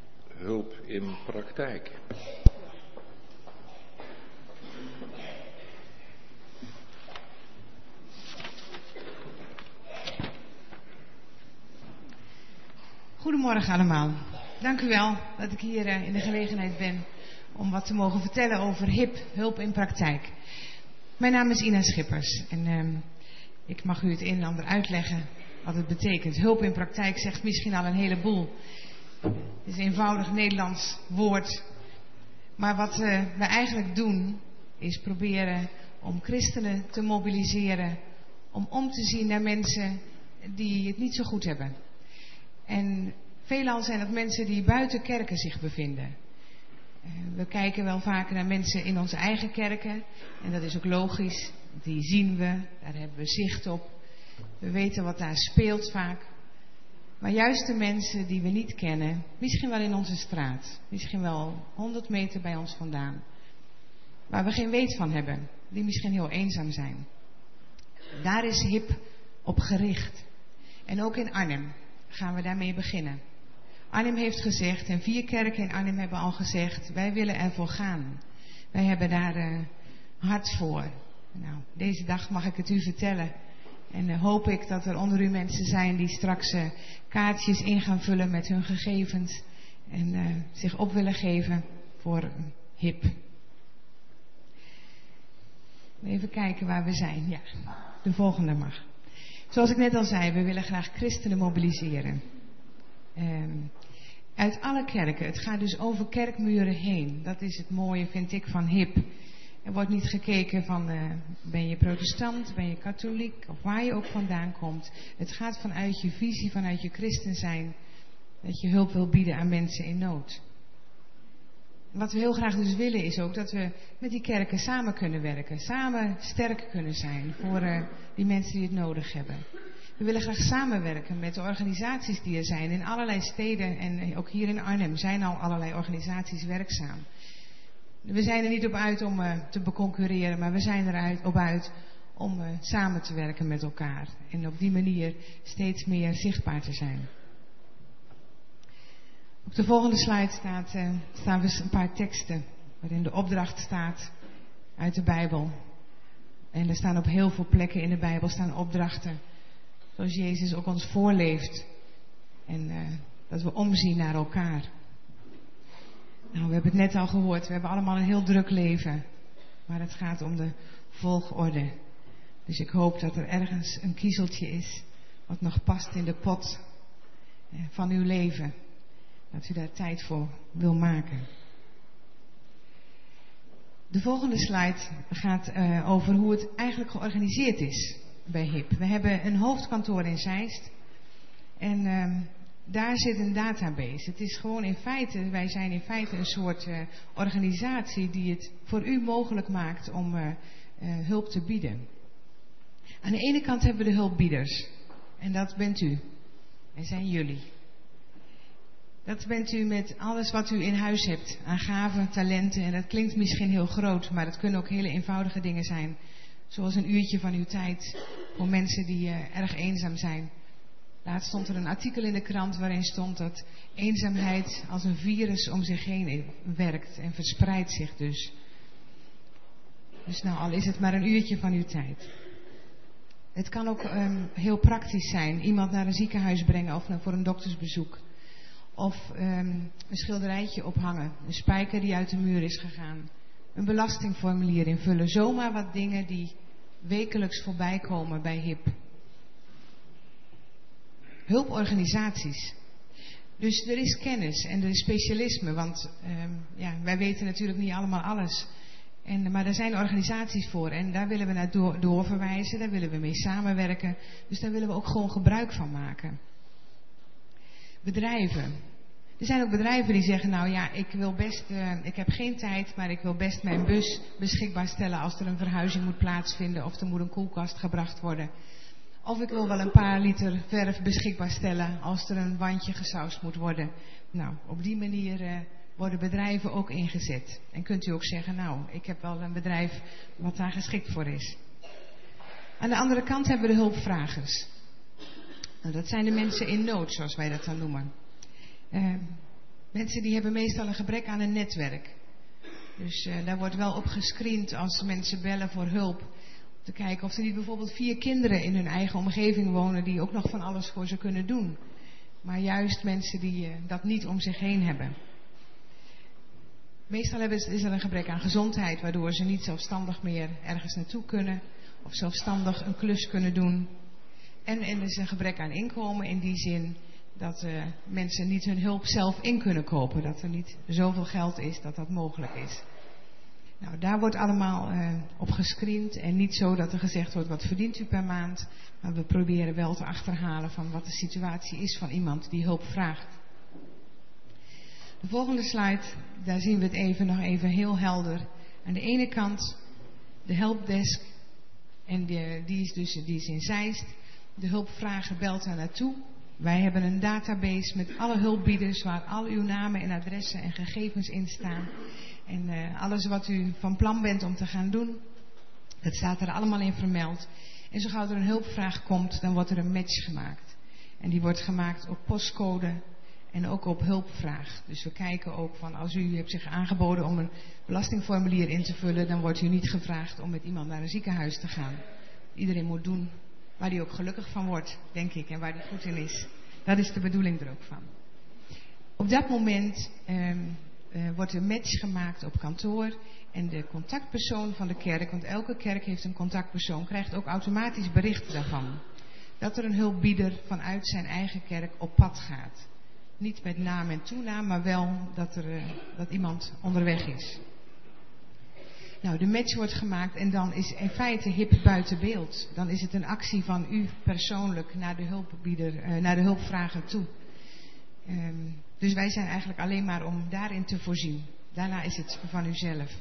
Speaker 2: hulp in praktijk.
Speaker 3: Goedemorgen allemaal. Dank u wel dat ik hier uh, in de gelegenheid ben om wat te mogen vertellen over H I P, hulp in praktijk. Mijn naam is Ina Schippers en uh, ik mag u het een en ander uitleggen wat het betekent. Hulp in praktijk zegt misschien al een heleboel. Het is een eenvoudig Nederlands woord. Maar wat uh, we eigenlijk doen is proberen om christenen te mobiliseren, om om te zien naar mensen die het niet zo goed hebben. En veelal zijn het mensen die buiten kerken zich bevinden. Uh, we kijken wel vaker naar mensen in onze eigen kerken. En dat is ook logisch. Die zien we, daar hebben we zicht op. We weten wat daar speelt vaak. Maar juist de mensen die we niet kennen, misschien wel in onze straat, misschien wel honderd meter bij ons vandaan, waar we geen weet van hebben, die misschien heel eenzaam zijn. Daar is H I P op gericht. En ook in Arnhem gaan we daarmee beginnen. Arnhem heeft gezegd, en vier kerken in Arnhem hebben al gezegd, wij willen ervoor gaan. Wij hebben daar uh, hart voor. Nou, deze dag mag ik het u vertellen. En uh, hoop ik dat er onder u mensen zijn die straks uh, kaartjes in gaan vullen met hun gegevens. En uh, zich op willen geven voor uh, H I P. Even kijken waar we zijn. Ja, de volgende mag. Zoals ik net al zei, we willen graag christenen mobiliseren. Um, uit alle kerken. Het gaat dus over kerkmuren heen. Dat is het mooie, vind ik, van H I P. Er wordt niet gekeken van, uh, ben je protestant, ben je katholiek, of waar je ook vandaan komt. Het gaat vanuit je visie, vanuit je christen zijn, dat je hulp wil bieden aan mensen in nood. Wat we heel graag dus willen is ook dat we met die kerken samen kunnen werken. Samen sterk kunnen zijn voor uh, die mensen die het nodig hebben. We willen graag samenwerken met de organisaties die er zijn. In allerlei steden en ook hier in Arnhem zijn al allerlei organisaties werkzaam. We zijn er niet op uit om uh, te beconcurreren, maar we zijn er op uit om uh, samen te werken met elkaar. En op die manier steeds meer zichtbaar te zijn. Op de volgende slide staat, uh, staan we een paar teksten waarin de opdracht staat uit de Bijbel. En er staan op heel veel plekken in de Bijbel staan opdrachten zoals Jezus ook ons voorleeft. En uh, dat we omzien naar elkaar. Nou, we hebben het net al gehoord. We hebben allemaal een heel druk leven. Maar het gaat om de volgorde. Dus ik hoop dat er ergens een kiezeltje is wat nog past in de pot van uw leven. Dat u daar tijd voor wil maken. De volgende slide gaat uh, over hoe het eigenlijk georganiseerd is bij H I P. We hebben een hoofdkantoor in Zeist. En uh, daar zit een database. Het is gewoon in feite, wij zijn in feite een soort uh, organisatie die het voor u mogelijk maakt om uh, uh, hulp te bieden. Aan de ene kant hebben we de hulpbieders. En dat bent u. En zijn jullie. Dat bent u met alles wat u in huis hebt. Aan gaven, talenten. En dat klinkt misschien heel groot. Maar het kunnen ook hele eenvoudige dingen zijn. Zoals een uurtje van uw tijd. Voor mensen die uh, erg eenzaam zijn. Laatst stond er een artikel in de krant waarin stond dat eenzaamheid als een virus om zich heen werkt. En verspreidt zich dus. Dus nou, al is het maar een uurtje van uw tijd. Het kan ook um, heel praktisch zijn. Iemand naar een ziekenhuis brengen of voor een doktersbezoek. Of um, een schilderijtje ophangen. Een spijker die uit de muur is gegaan. Een belastingformulier invullen. Zomaar wat dingen die wekelijks voorbij komen bij H I P. Hulporganisaties. Dus er is kennis en er is specialisme. Want um, ja, wij weten natuurlijk niet allemaal alles. En, maar er zijn organisaties voor. En daar willen we naar door, doorverwijzen. Daar willen we mee samenwerken. Dus daar willen we ook gewoon gebruik van maken. Bedrijven. Er zijn ook bedrijven die zeggen, nou ja, ik wil best, uh, ik heb geen tijd, maar ik wil best mijn bus beschikbaar stellen als er een verhuizing moet plaatsvinden of er moet een koelkast gebracht worden. Of ik wil wel een paar liter verf beschikbaar stellen als er een wandje gesausd moet worden. Nou, op die manier uh, worden bedrijven ook ingezet. En kunt u ook zeggen, nou, ik heb wel een bedrijf wat daar geschikt voor is. Aan de andere kant hebben we de hulpvragers. Nou, dat zijn de mensen in nood, zoals wij dat dan noemen. Uh, mensen die hebben meestal een gebrek aan een netwerk. Dus uh, daar wordt wel op gescreend als mensen bellen voor hulp. Om te kijken of er niet bijvoorbeeld vier kinderen in hun eigen omgeving wonen die ook nog van alles voor ze kunnen doen. Maar juist mensen die uh, dat niet om zich heen hebben. Meestal hebben, is er een gebrek aan gezondheid, waardoor ze niet zelfstandig meer ergens naartoe kunnen. Of zelfstandig een klus kunnen doen. En, en er is een gebrek aan inkomen in die zin dat uh, mensen niet hun hulp zelf in kunnen kopen. Dat er niet zoveel geld is dat dat mogelijk is. Nou, daar wordt allemaal uh, op gescreend. En niet zo dat er gezegd wordt, wat verdient u per maand? Maar we proberen wel te achterhalen van wat de situatie is van iemand die hulp vraagt. De volgende slide, daar zien we het even nog even heel helder. Aan de ene kant de helpdesk. En die, die is dus die is in Zeist. De hulpvrager belt daar naartoe. Wij hebben een database met alle hulpbieders waar al uw namen en adressen en gegevens in staan. En uh, alles wat u van plan bent om te gaan doen, dat staat er allemaal in vermeld. En zo gauw er een hulpvraag komt, dan wordt er een match gemaakt. En die wordt gemaakt op postcode en ook op hulpvraag. Dus we kijken ook van, als u hebt zich aangeboden om een belastingformulier in te vullen, dan wordt u niet gevraagd om met iemand naar een ziekenhuis te gaan. Iedereen moet doen waar hij ook gelukkig van wordt, denk ik, en waar hij goed in is. Dat is de bedoeling er ook van. Op dat moment uh, uh, wordt een match gemaakt op kantoor en de contactpersoon van de kerk, want elke kerk heeft een contactpersoon, krijgt ook automatisch bericht daarvan. Dat er een hulpbieder vanuit zijn eigen kerk op pad gaat. Niet met naam en toenaam, maar wel dat, er, uh, dat iemand onderweg is. Nou, de match wordt gemaakt en dan is in feite HIP buiten beeld. Dan is het een actie van u persoonlijk naar de hulpbieder, uh, naar de hulpvrager toe. Um, dus wij zijn eigenlijk alleen maar om daarin te voorzien. Daarna is het van uzelf.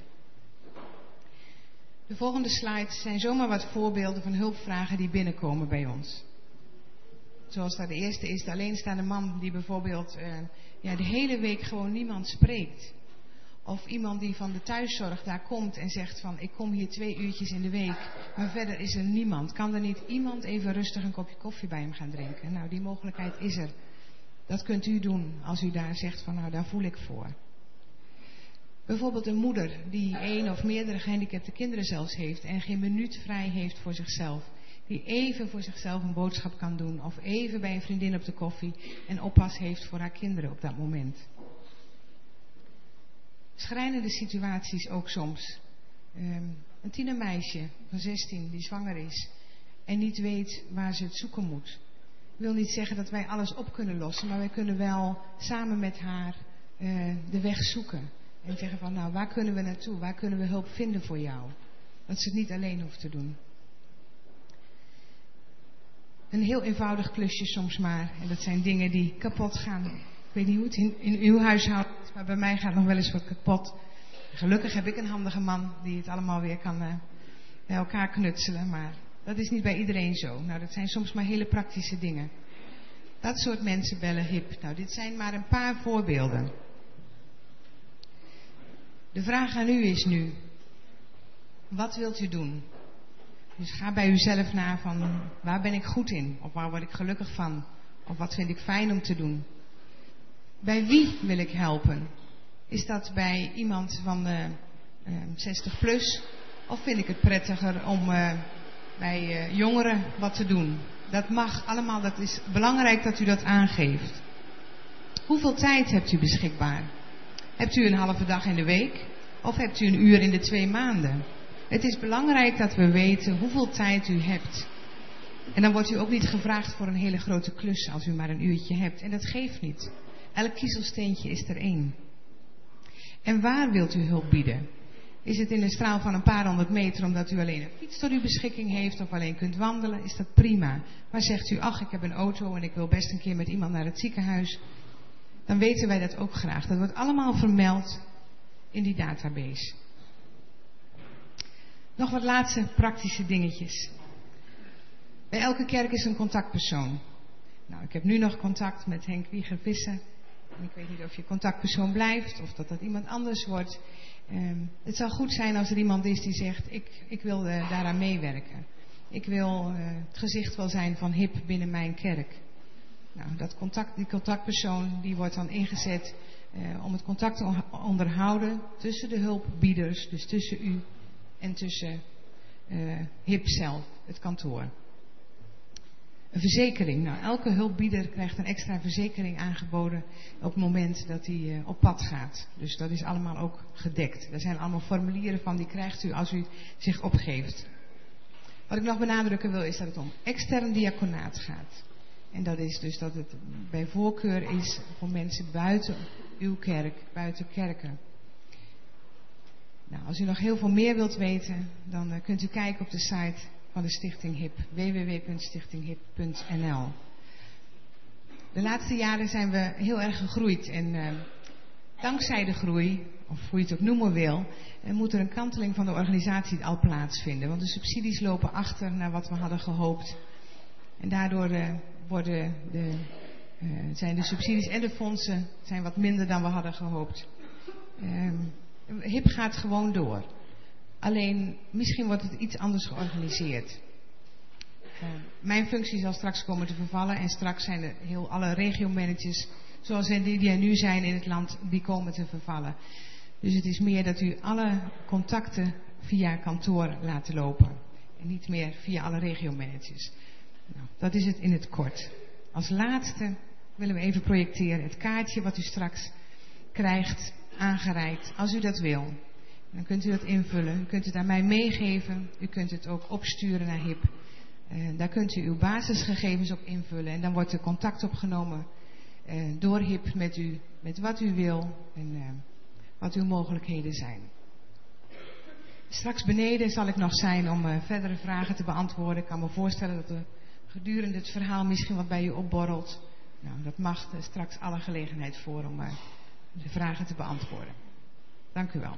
Speaker 3: De volgende slides zijn zomaar wat voorbeelden van hulpvragen die binnenkomen bij ons. Zoals daar de eerste is, de alleenstaande man die bijvoorbeeld uh, ja, de hele week gewoon niemand spreekt. Of iemand die van de thuiszorg daar komt en zegt van, ik kom hier twee uurtjes in de week, maar verder is er niemand. Kan er niet iemand even rustig een kopje koffie bij hem gaan drinken? Nou, die mogelijkheid is er. Dat kunt u doen als u daar zegt van, nou, daar voel ik voor. Bijvoorbeeld een moeder die één of meerdere gehandicapte kinderen zelfs heeft en geen minuut vrij heeft voor zichzelf. Die even voor zichzelf een boodschap kan doen of even bij een vriendin op de koffie en oppas heeft voor haar kinderen op dat moment. Schrijnende situaties ook soms. Um, een tienermeisje van zestien die zwanger is en niet weet waar ze het zoeken moet. Ik wil niet zeggen dat wij alles op kunnen lossen, maar wij kunnen wel samen met haar uh, de weg zoeken. En zeggen van, nou, waar kunnen we naartoe? Waar kunnen we hulp vinden voor jou? Dat ze het niet alleen hoeft te doen. Een heel eenvoudig klusje soms maar. En dat zijn dingen die kapot gaan. Ik weet niet hoe het in, in uw huishouden is, maar bij mij gaat nog wel eens wat kapot. Gelukkig heb ik een handige man die het allemaal weer kan uh, bij elkaar knutselen. Maar dat is niet bij iedereen zo. Nou, dat zijn soms maar hele praktische dingen. Dat soort mensen bellen HIP. Nou, dit zijn maar een paar voorbeelden. De vraag aan u is nu, wat wilt u doen? Dus ga bij uzelf na van, waar ben ik goed in? Of waar word ik gelukkig van? Of wat vind ik fijn om te doen? Bij wie wil ik helpen? Is dat bij iemand van uh, uh, zestig plus? Of vind ik het prettiger om uh, bij uh, jongeren wat te doen? Dat mag allemaal, dat is belangrijk dat u dat aangeeft. Hoeveel tijd hebt u beschikbaar? Hebt u een halve dag in de week? Of hebt u een uur in de twee maanden? Het is belangrijk dat we weten hoeveel tijd u hebt. En dan wordt u ook niet gevraagd voor een hele grote klus als u maar een uurtje hebt. En dat geeft niet. Elk kiezelsteentje is er één. En waar wilt u hulp bieden? Is het in een straal van een paar honderd meter omdat u alleen een fiets tot uw beschikking heeft of alleen kunt wandelen? Is dat prima. Maar zegt u, ach, ik heb een auto en ik wil best een keer met iemand naar het ziekenhuis. Dan weten wij dat ook graag. Dat wordt allemaal vermeld in die database. Nog wat laatste praktische dingetjes. Bij elke kerk is een contactpersoon. Nou, ik heb nu nog contact met Henk Wieger-Visser. En ik weet niet of je contactpersoon blijft of dat dat iemand anders wordt. Um, het zou goed zijn als er iemand is die zegt, ik, ik wil uh, daaraan meewerken. Ik wil uh, het gezicht wel zijn van HIP binnen mijn kerk. Nou, dat contact, die contactpersoon die wordt dan ingezet uh, om het contact te onderhouden tussen de hulpbieders, dus tussen u en tussen uh, HIP zelf, het kantoor. Een verzekering. Nou, elke hulpbieder krijgt een extra verzekering aangeboden op het moment dat hij uh, op pad gaat. Dus dat is allemaal ook gedekt. Er zijn allemaal formulieren van, die krijgt u als u zich opgeeft. Wat ik nog benadrukken wil is dat het om extern diaconaat gaat. En dat is dus dat het bij voorkeur is voor mensen buiten uw kerk, buiten kerken. Nou, als u nog heel veel meer wilt weten, dan uh, kunt u kijken op de site van de Stichting HIP, w w w punt stichting hip punt n l. De laatste jaren zijn we heel erg gegroeid en uh, dankzij de groei, of hoe je het ook noemen wil, uh, moet er een kanteling van de organisatie al plaatsvinden. Want de subsidies lopen achter naar wat we hadden gehoopt. En daardoor uh, worden de, uh, zijn de subsidies en de fondsen zijn wat minder dan we hadden gehoopt. Uh, H I P gaat gewoon door. Alleen misschien wordt het iets anders georganiseerd. Uh, mijn functie zal straks komen te vervallen en straks zijn er heel alle regiomanagers zoals die, die er nu zijn in het land, die komen te vervallen. Dus het is meer dat u alle contacten via kantoor laat lopen. En niet meer via alle regiomanagers. Nou, dat is het in het kort. Als laatste willen we even projecteren het kaartje wat u straks krijgt aangereikt. Als u dat wil, dan kunt u dat invullen. U kunt het aan mij meegeven. U kunt het ook opsturen naar H I P. Uh, daar kunt u uw basisgegevens op invullen. En dan wordt er contact opgenomen uh, door H I P met u. Met wat u wil en uh, wat uw mogelijkheden zijn. Straks beneden zal ik nog zijn om uh, verdere vragen te beantwoorden. Ik kan me voorstellen dat er gedurende het verhaal misschien wat bij u opborrelt. Nou, dat mag er straks alle gelegenheid voor om uh, de vragen te beantwoorden. Dank u wel.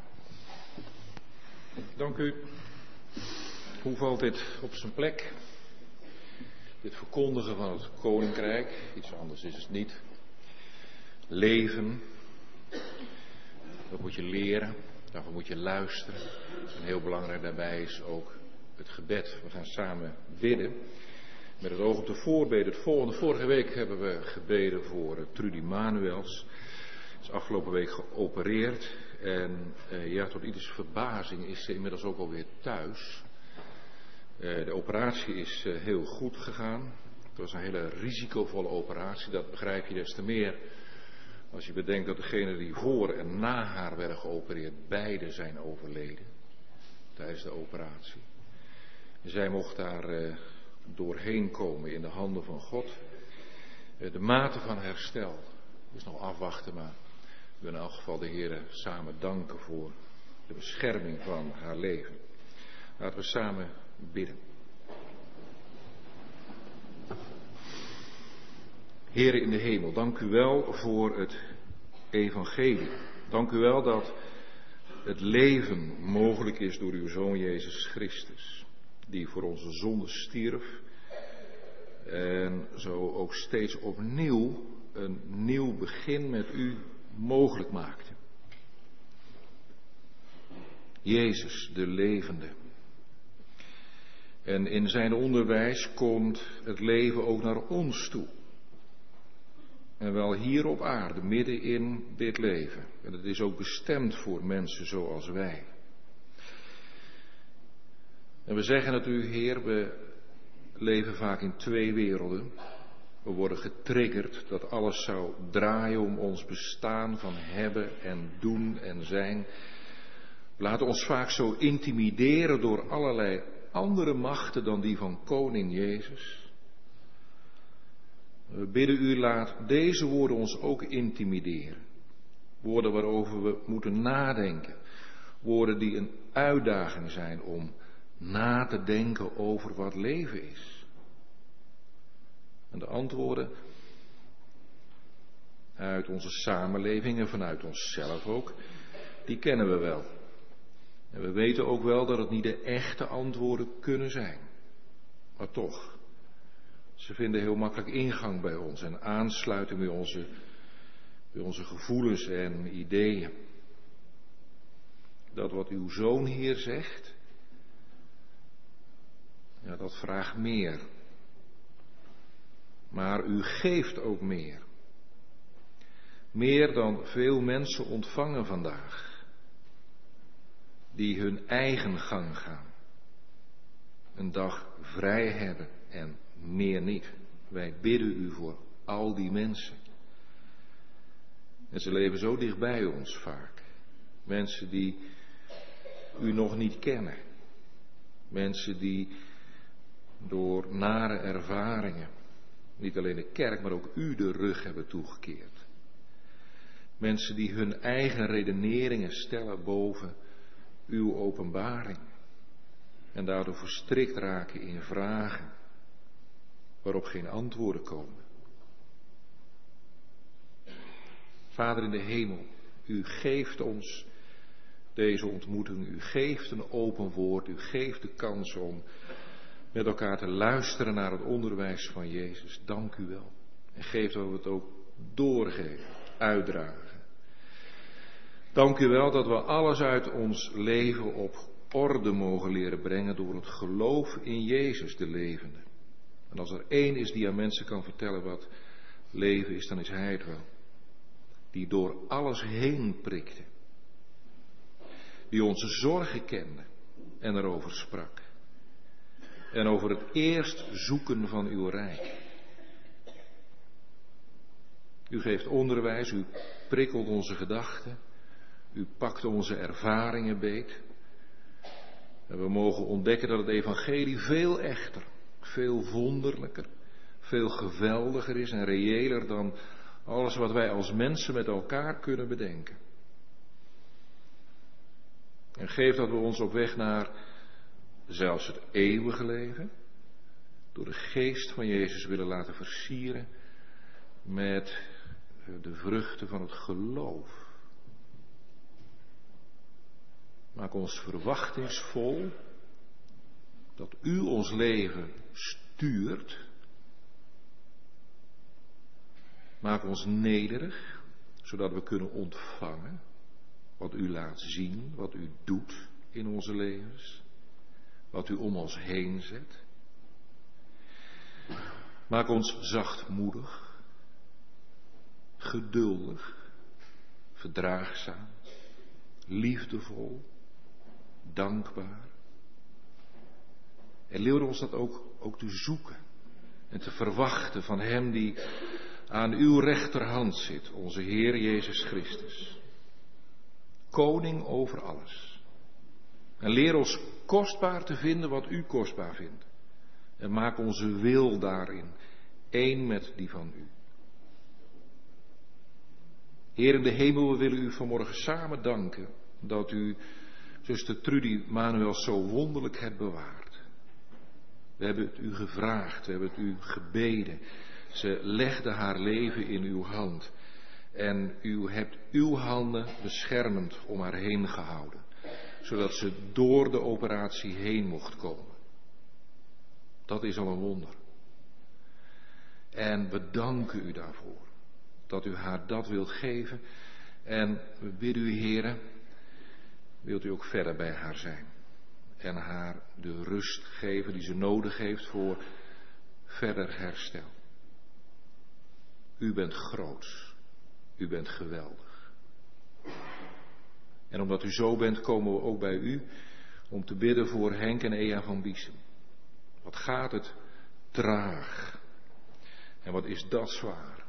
Speaker 2: Dank u. Hoe valt dit op zijn plek? Dit verkondigen van het koninkrijk, iets anders is het niet. Leven, dat moet je leren, daarvoor moet je luisteren. En heel belangrijk daarbij is ook het gebed. We gaan samen bidden. Met het oog op de voorbeden. Het volgende. Vorige week hebben we gebeden voor Trudy Manuels. Is afgelopen week geopereerd. En uh, ja, tot ieders verbazing is ze inmiddels ook alweer thuis. Uh, de operatie is uh, heel goed gegaan. Het was een hele risicovolle operatie. Dat begrijp je des te meer als je bedenkt dat degenen die voor en na haar werden geopereerd, beide zijn overleden tijdens de operatie. Zij mocht daar uh, doorheen komen in de handen van God. Uh, de mate van herstel is nog afwachten, maar we willen in elk geval de Heer samen danken voor de bescherming van haar leven. Laten we samen bidden. Heere in de hemel, dank u wel voor het evangelie. Dank u wel dat het leven mogelijk is door uw Zoon Jezus Christus, die voor onze zonde stierf en zo ook steeds opnieuw een nieuw begin met u mogelijk maakte. Jezus, de levende. En in zijn onderwijs komt het leven ook naar ons toe. En wel hier op aarde, midden in dit leven. En het is ook bestemd voor mensen zoals wij. En we zeggen het u, Heer, we leven vaak in twee werelden. We worden getriggerd dat alles zou draaien om ons bestaan van hebben en doen en zijn. We laten ons vaak zo intimideren door allerlei andere machten dan die van koning Jezus. We bidden u, laat deze woorden ons ook intimideren. Woorden waarover we moeten nadenken. Woorden die een uitdaging zijn om na te denken over wat leven is. En de antwoorden uit onze samenleving en vanuit onszelf ook, die kennen we wel. En we weten ook wel dat het niet de echte antwoorden kunnen zijn. Maar toch, ze vinden heel makkelijk ingang bij ons en aansluiting bij onze, bij onze gevoelens en ideeën. Dat wat uw Zoon hier zegt, ja, dat vraagt meer. Maar u geeft ook meer. Meer dan veel mensen ontvangen vandaag. Die hun eigen gang gaan. Een dag vrij hebben en meer niet. Wij bidden u voor al die mensen. En ze leven zo dicht bij ons vaak. Mensen die u nog niet kennen. Mensen die door nare ervaringen, niet alleen de kerk, maar ook u de rug hebben toegekeerd. Mensen die hun eigen redeneringen stellen boven uw openbaring. En daardoor verstrikt raken in vragen waarop geen antwoorden komen. Vader in de hemel, u geeft ons deze ontmoeting. U geeft een open woord. U geeft de kans om met elkaar te luisteren naar het onderwijs van Jezus. Dank u wel. En geef dat we het ook doorgeven, uitdragen. Dank u wel dat we alles uit ons leven op orde mogen leren brengen door het geloof in Jezus, de levende. En als er één is die aan mensen kan vertellen wat leven is, dan is hij het wel. Die door alles heen prikte. Die onze zorgen kende en erover sprak. En over het eerst zoeken van uw rijk. U geeft onderwijs, u prikkelt onze gedachten. U pakt onze ervaringen beet. En we mogen ontdekken dat het evangelie veel echter, veel wonderlijker, veel geweldiger is en reëler dan alles wat wij als mensen met elkaar kunnen bedenken. En geef dat we ons op weg naar zelfs het eeuwige leven, door de geest van Jezus willen laten versieren met de vruchten van het geloof. Maak ons verwachtingsvol dat u ons leven stuurt. Maak ons nederig, zodat we kunnen ontvangen wat u laat zien, wat u doet in onze levens, wat u om ons heen zet. Maak ons zachtmoedig, geduldig, verdraagzaam, liefdevol, dankbaar. En leer ons dat ook, ook te zoeken en te verwachten van Hem die aan uw rechterhand zit, onze Heer Jezus Christus. Koning over alles. En leer ons kostbaar te vinden wat u kostbaar vindt. En maak onze wil daarin één met die van u. Heer in de hemel, we willen u vanmorgen samen danken dat u zuster Trudy Manuel zo wonderlijk hebt bewaard. We hebben het u gevraagd, we hebben het u gebeden. Ze legde haar leven in uw hand. En u hebt uw handen beschermend om haar heen gehouden. Zodat ze door de operatie heen mocht komen. Dat is al een wonder. En we danken u daarvoor. Dat u haar dat wilt geven. En we bidden u, Heere, wilt u ook verder bij haar zijn. En haar de rust geven die ze nodig heeft voor verder herstel. U bent groot. U bent geweldig. En omdat u zo bent, komen we ook bij u om te bidden voor Henk en Ea van Biesem. Wat gaat het traag. En wat is dat zwaar.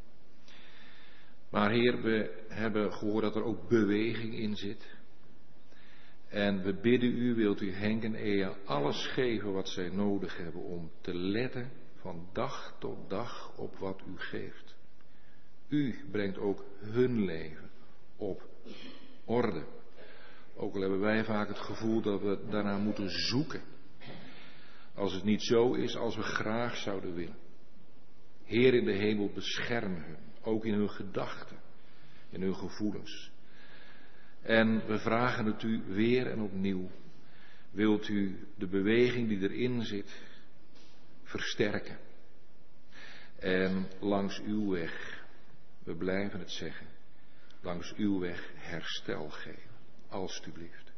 Speaker 2: Maar Heer, we hebben gehoord dat er ook beweging in zit. En we bidden u, wilt u Henk en Ea alles geven wat zij nodig hebben om te letten van dag tot dag op wat u geeft. U brengt ook hun leven op orde. Ook al hebben wij vaak het gevoel dat we daarna moeten zoeken. Als het niet zo is als we graag zouden willen. Heer in de hemel, bescherm hun. Ook in hun gedachten. In hun gevoelens. En we vragen het u weer en opnieuw. Wilt u de beweging die erin zit versterken. En langs uw weg, we blijven het zeggen, langs uw weg herstel geven. Alstublieft.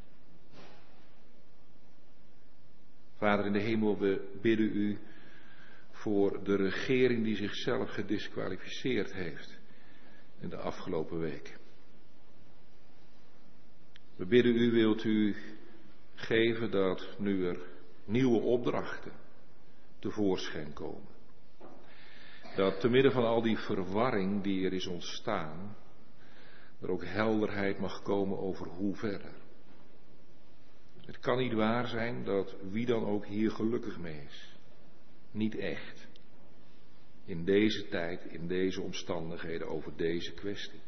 Speaker 2: Vader in de hemel, we bidden u voor de regering die zichzelf gediskwalificeerd heeft in de afgelopen weken. We bidden u, wilt u geven dat nu er nieuwe opdrachten tevoorschijn komen. Dat te midden van al die verwarring die er is ontstaan, er ook helderheid mag komen over hoe verder. Het kan niet waar zijn dat wie dan ook hier gelukkig mee is. Niet echt. In deze tijd, in deze omstandigheden, over deze kwestie.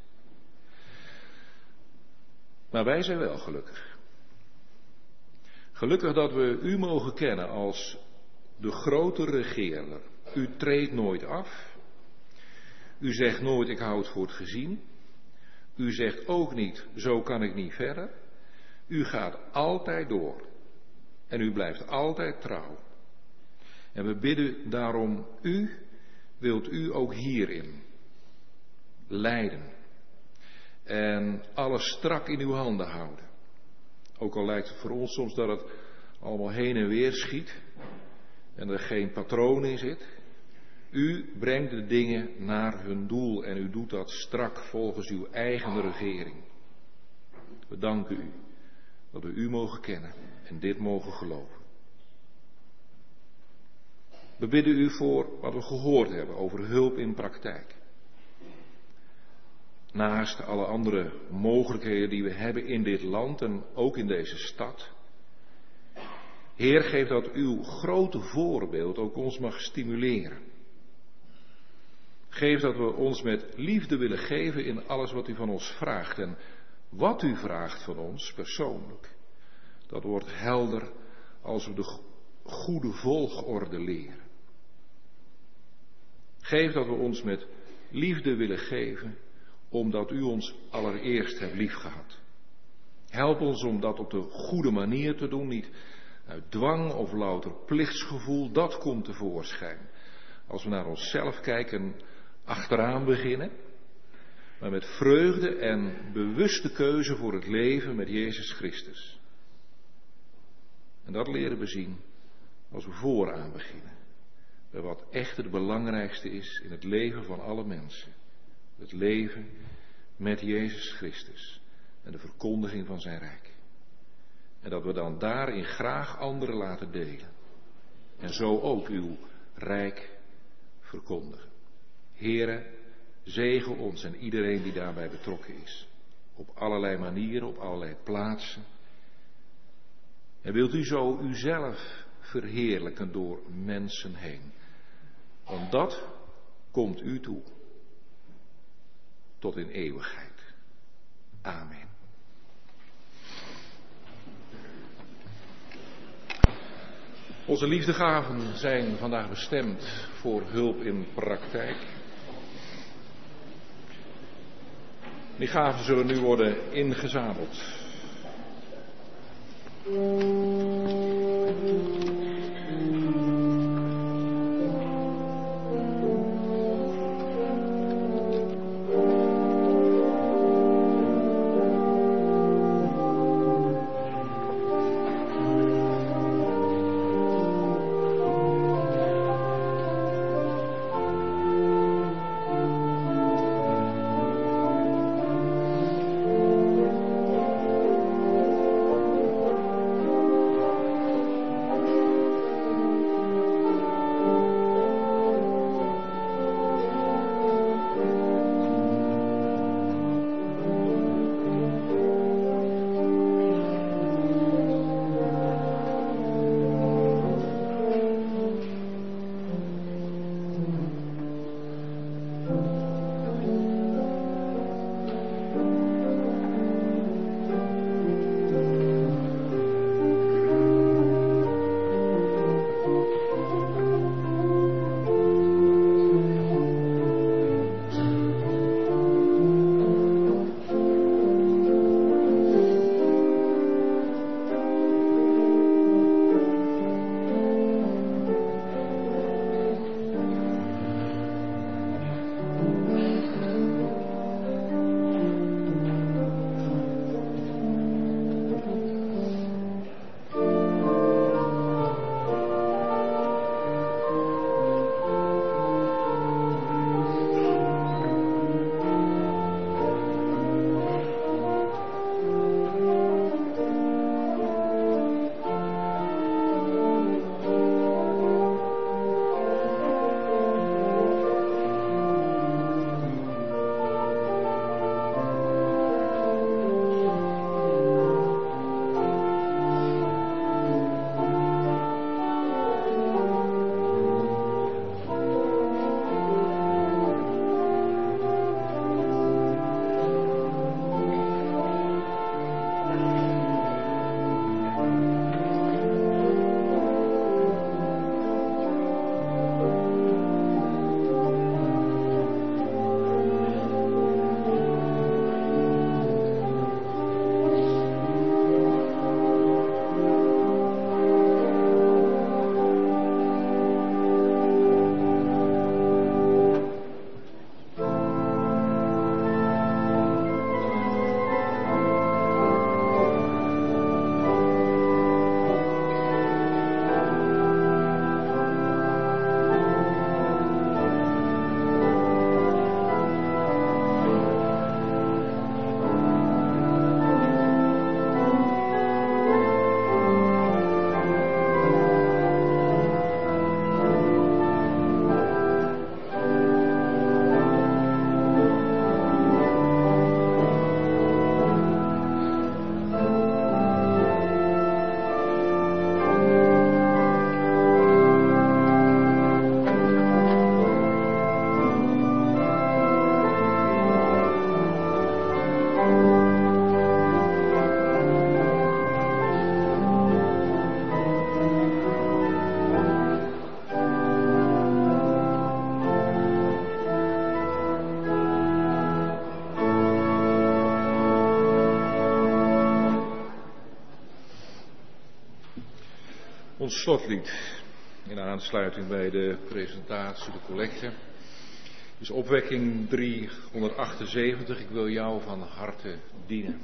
Speaker 2: Maar wij zijn wel gelukkig. Gelukkig dat we u mogen kennen als de grote regeerder. U treedt nooit af. U zegt nooit, ik hou het voor het gezien. U zegt ook niet, zo kan ik niet verder. U gaat altijd door. En u blijft altijd trouw. En we bidden daarom u, wilt u ook hierin leiden. En alles strak in uw handen houden. Ook al lijkt het voor ons soms dat het allemaal heen en weer schiet. En er geen patroon in zit. U brengt de dingen naar hun doel en u doet dat strak volgens uw eigen regering. We danken u dat we u mogen kennen en dit mogen geloven. We bidden u voor wat we gehoord hebben over hulp in praktijk. Naast alle andere mogelijkheden die we hebben in dit land en ook in deze stad. Heer, geef dat uw grote voorbeeld ook ons mag stimuleren. Geef dat we ons met liefde willen geven in alles wat u van ons vraagt. En wat u vraagt van ons persoonlijk, dat wordt helder als we de goede volgorde leren. Geef dat we ons met liefde willen geven, omdat u ons allereerst hebt liefgehad. Help ons om dat op de goede manier te doen, niet uit dwang of louter plichtsgevoel, dat komt tevoorschijn. Als we naar onszelf kijken, achteraan beginnen, maar met vreugde en bewuste keuze voor het leven met Jezus Christus. En dat leren we zien als we vooraan beginnen. Bij wat echt het belangrijkste is in het leven van alle mensen. Het leven met Jezus Christus en de verkondiging van zijn rijk. En dat we dan daarin graag anderen laten delen. En zo ook uw rijk verkondigen. Heere, zegen ons en iedereen die daarbij betrokken is. Op allerlei manieren, op allerlei plaatsen. En wilt u zo uzelf verheerlijken door mensen heen. Want dat komt u toe. Tot in eeuwigheid. Amen. Onze liefdegaven zijn vandaag bestemd voor hulp in praktijk. Die gaven zullen nu worden ingezameld. ons slotlied in aansluiting bij de presentatie, de collecte, is opwekking driehonderdachtenzeventig. Ik wil jou van harte dienen.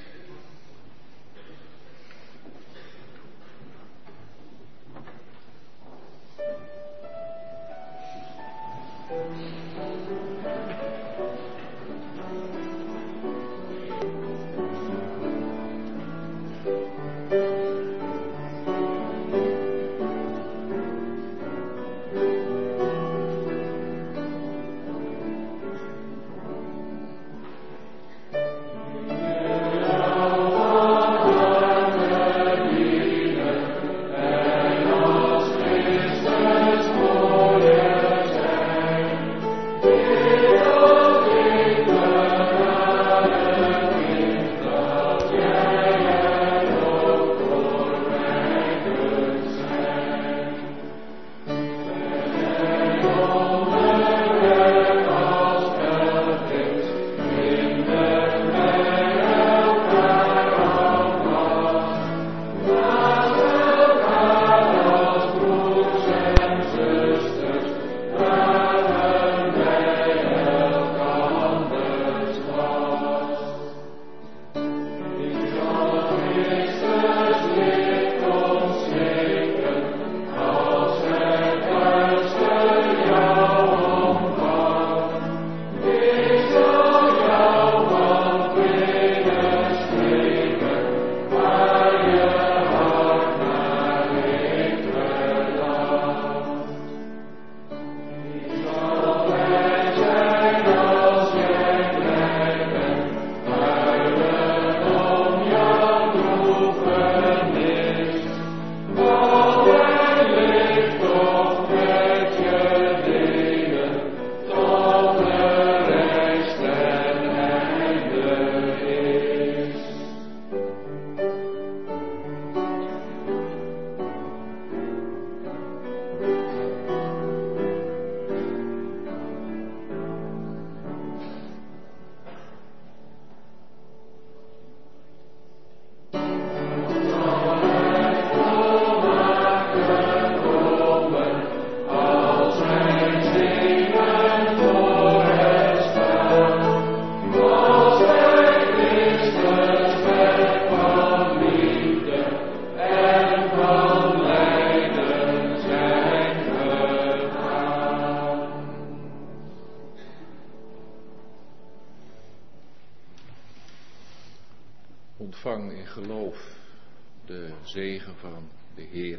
Speaker 2: Ontvang in geloof de zegen van de Heer.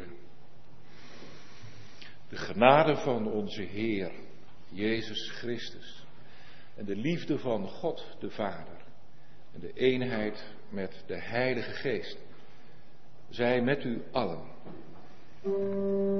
Speaker 2: De genade van onze Heer, Jezus Christus, en de liefde van God de Vader, en de eenheid met de Heilige Geest, zij met u allen.